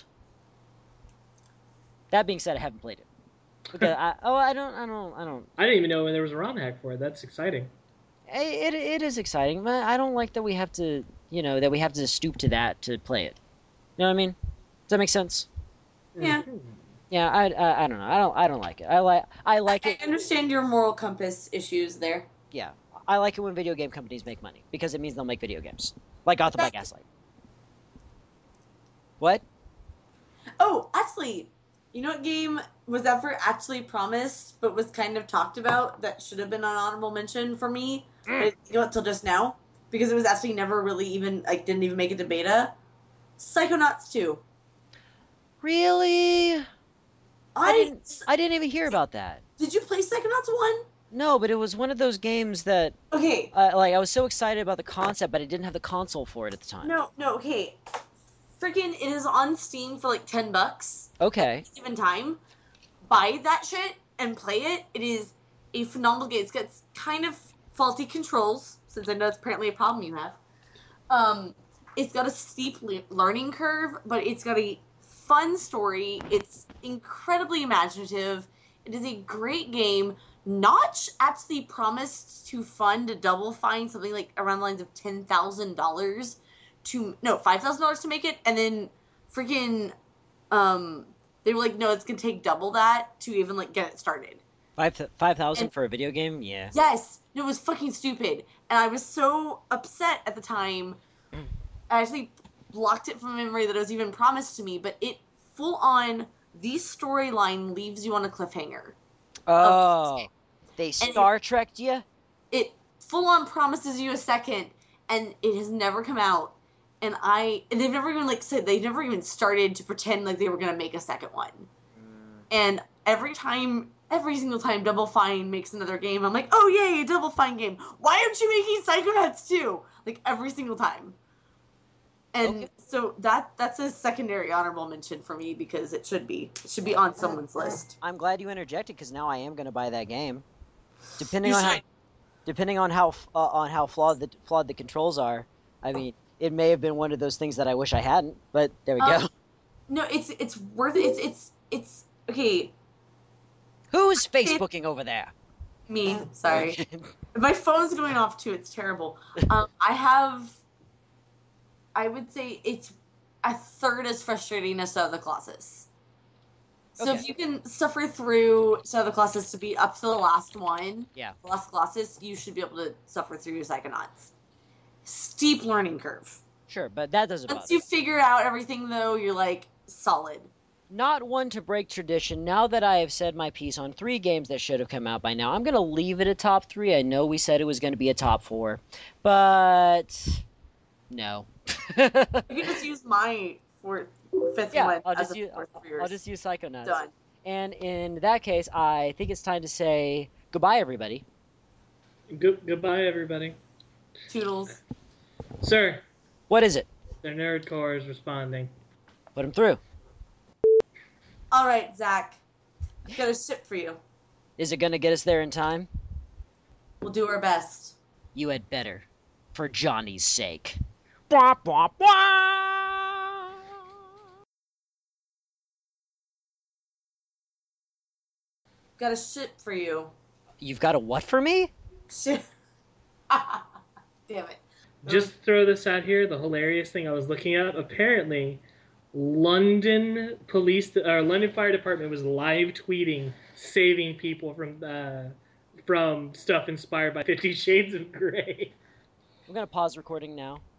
Speaker 1: That being said, I haven't played it. Because I, oh, I don't, I don't, I don't
Speaker 2: I didn't even know there was a ROM hack for it. That's exciting.
Speaker 1: It, it is exciting, but I don't like that we have to, you know, that we have to stoop to that to play it. You know what I mean? Does that make sense?
Speaker 3: Yeah.
Speaker 2: Mhm.
Speaker 1: Yeah, I, I, I don't know. I don't, I don't like it. I like, I like
Speaker 3: I
Speaker 1: it.
Speaker 3: understand your moral compass issues there.
Speaker 1: Yeah, I like it when video game companies make money because it means they'll make video games like Gotham by Gaslight. What?
Speaker 3: Oh, actually, you know what game was ever actually promised but was kind of talked about that should have been an honorable mention for me? But I didn't think about it till just now because it was actually never really even like didn't even make it to beta. Psychonauts two.
Speaker 1: Really? I
Speaker 3: I
Speaker 1: didn't, I didn't even hear about that.
Speaker 3: did you play Psychonauts one?
Speaker 1: No, but it was one of those games that,
Speaker 3: Okay,
Speaker 1: uh, like, I was so excited about the concept, but I didn't have the console for it at the time.
Speaker 3: no, no, okay. Freaking, it is on Steam for like ten bucks.
Speaker 1: Okay.
Speaker 3: Given time, buy that shit and play it. It is a phenomenal game. It's got kind of faulty controls, since I know it's apparently a problem you have. Um, it's got a steep le- learning curve, but it's got a fun story. It's incredibly imaginative. It is a great game. Notch actually promised to fund a Double Fine something like around the lines of ten thousand dollars to no five thousand dollars to make it, and then freaking um they were like, no, it's gonna take double that to even like get it started.
Speaker 1: Five five thousand
Speaker 3: And-
Speaker 1: for a video game? Yeah.
Speaker 3: Yes, it was fucking stupid, and I was so upset at the time. I actually blocked it from memory that it was even promised to me, but it full on the storyline leaves you on a cliffhanger.
Speaker 1: Oh, they Star Trekked you?
Speaker 3: It full on promises you a second, and it has never come out. And I, and they've never even like said they've never even started to pretend like they were gonna make a second one. And every time, every single time, Double Fine makes another game, I'm like, oh yay, a Double Fine game. Why aren't you making Psychonauts two? Like every single time. And
Speaker 1: Okay.
Speaker 3: so that that's a secondary honorable mention for me because it should be it should be on someone's list.
Speaker 1: I'm glad you interjected because now I am going to buy that game. Depending
Speaker 3: You
Speaker 1: on how,
Speaker 3: should.
Speaker 1: depending on how f- uh, on how flawed the flawed the controls are, I mean, it may have been one of those things that I wish I hadn't. But there we
Speaker 3: Um,
Speaker 1: go.
Speaker 3: No, it's it's worth it. It's it's it's okay.
Speaker 1: Who's Facebooking over there?
Speaker 3: Me, sorry. My phone's going off too. It's terrible. Um, I have. I would say it's a third as frustrating as Shadow of the Colossus. So
Speaker 1: Okay.
Speaker 3: if you can suffer through Shadow of the Colossus to be up to the last one,
Speaker 1: Yeah.
Speaker 3: the last Colossus, you should be able to suffer through Psychonauts. Steep learning curve.
Speaker 1: Sure, but that doesn't
Speaker 3: Once
Speaker 1: bother.
Speaker 3: you figure out everything, though, you're like, solid.
Speaker 1: Not one to break tradition. Now that I have said my piece on three games that should have come out by now, I'm going to leave it a top three. I know we said it was going to be a top four, but no.
Speaker 3: You can just use my fourth, fifth
Speaker 1: Yeah,
Speaker 3: one
Speaker 1: I'll
Speaker 3: as
Speaker 1: just
Speaker 3: a
Speaker 1: use
Speaker 3: fourth
Speaker 1: I'll,
Speaker 3: for yours.
Speaker 1: I'll just use Psychonauts.
Speaker 3: Done.
Speaker 1: And in that case, I think it's time to say goodbye, everybody.
Speaker 2: Go- goodbye, everybody.
Speaker 3: Toodles.
Speaker 2: Sir,
Speaker 1: What is it?
Speaker 2: the nerd core is responding.
Speaker 1: Put him through.
Speaker 3: All right, Zach. I've got a ship for you.
Speaker 1: Is it going to get us there in time?
Speaker 3: We'll do our best.
Speaker 1: You had better, for Johnny's sake. Bwah, bwah, bwah!
Speaker 3: Got a ship for you.
Speaker 1: You've got a what for me?
Speaker 3: Ship. Damn it.
Speaker 2: Just throw this out here. The hilarious thing I was looking at. Apparently, London police or London Fire Department was live tweeting saving people from uh, from stuff inspired by Fifty Shades of Grey.
Speaker 1: I'm going to pause recording now.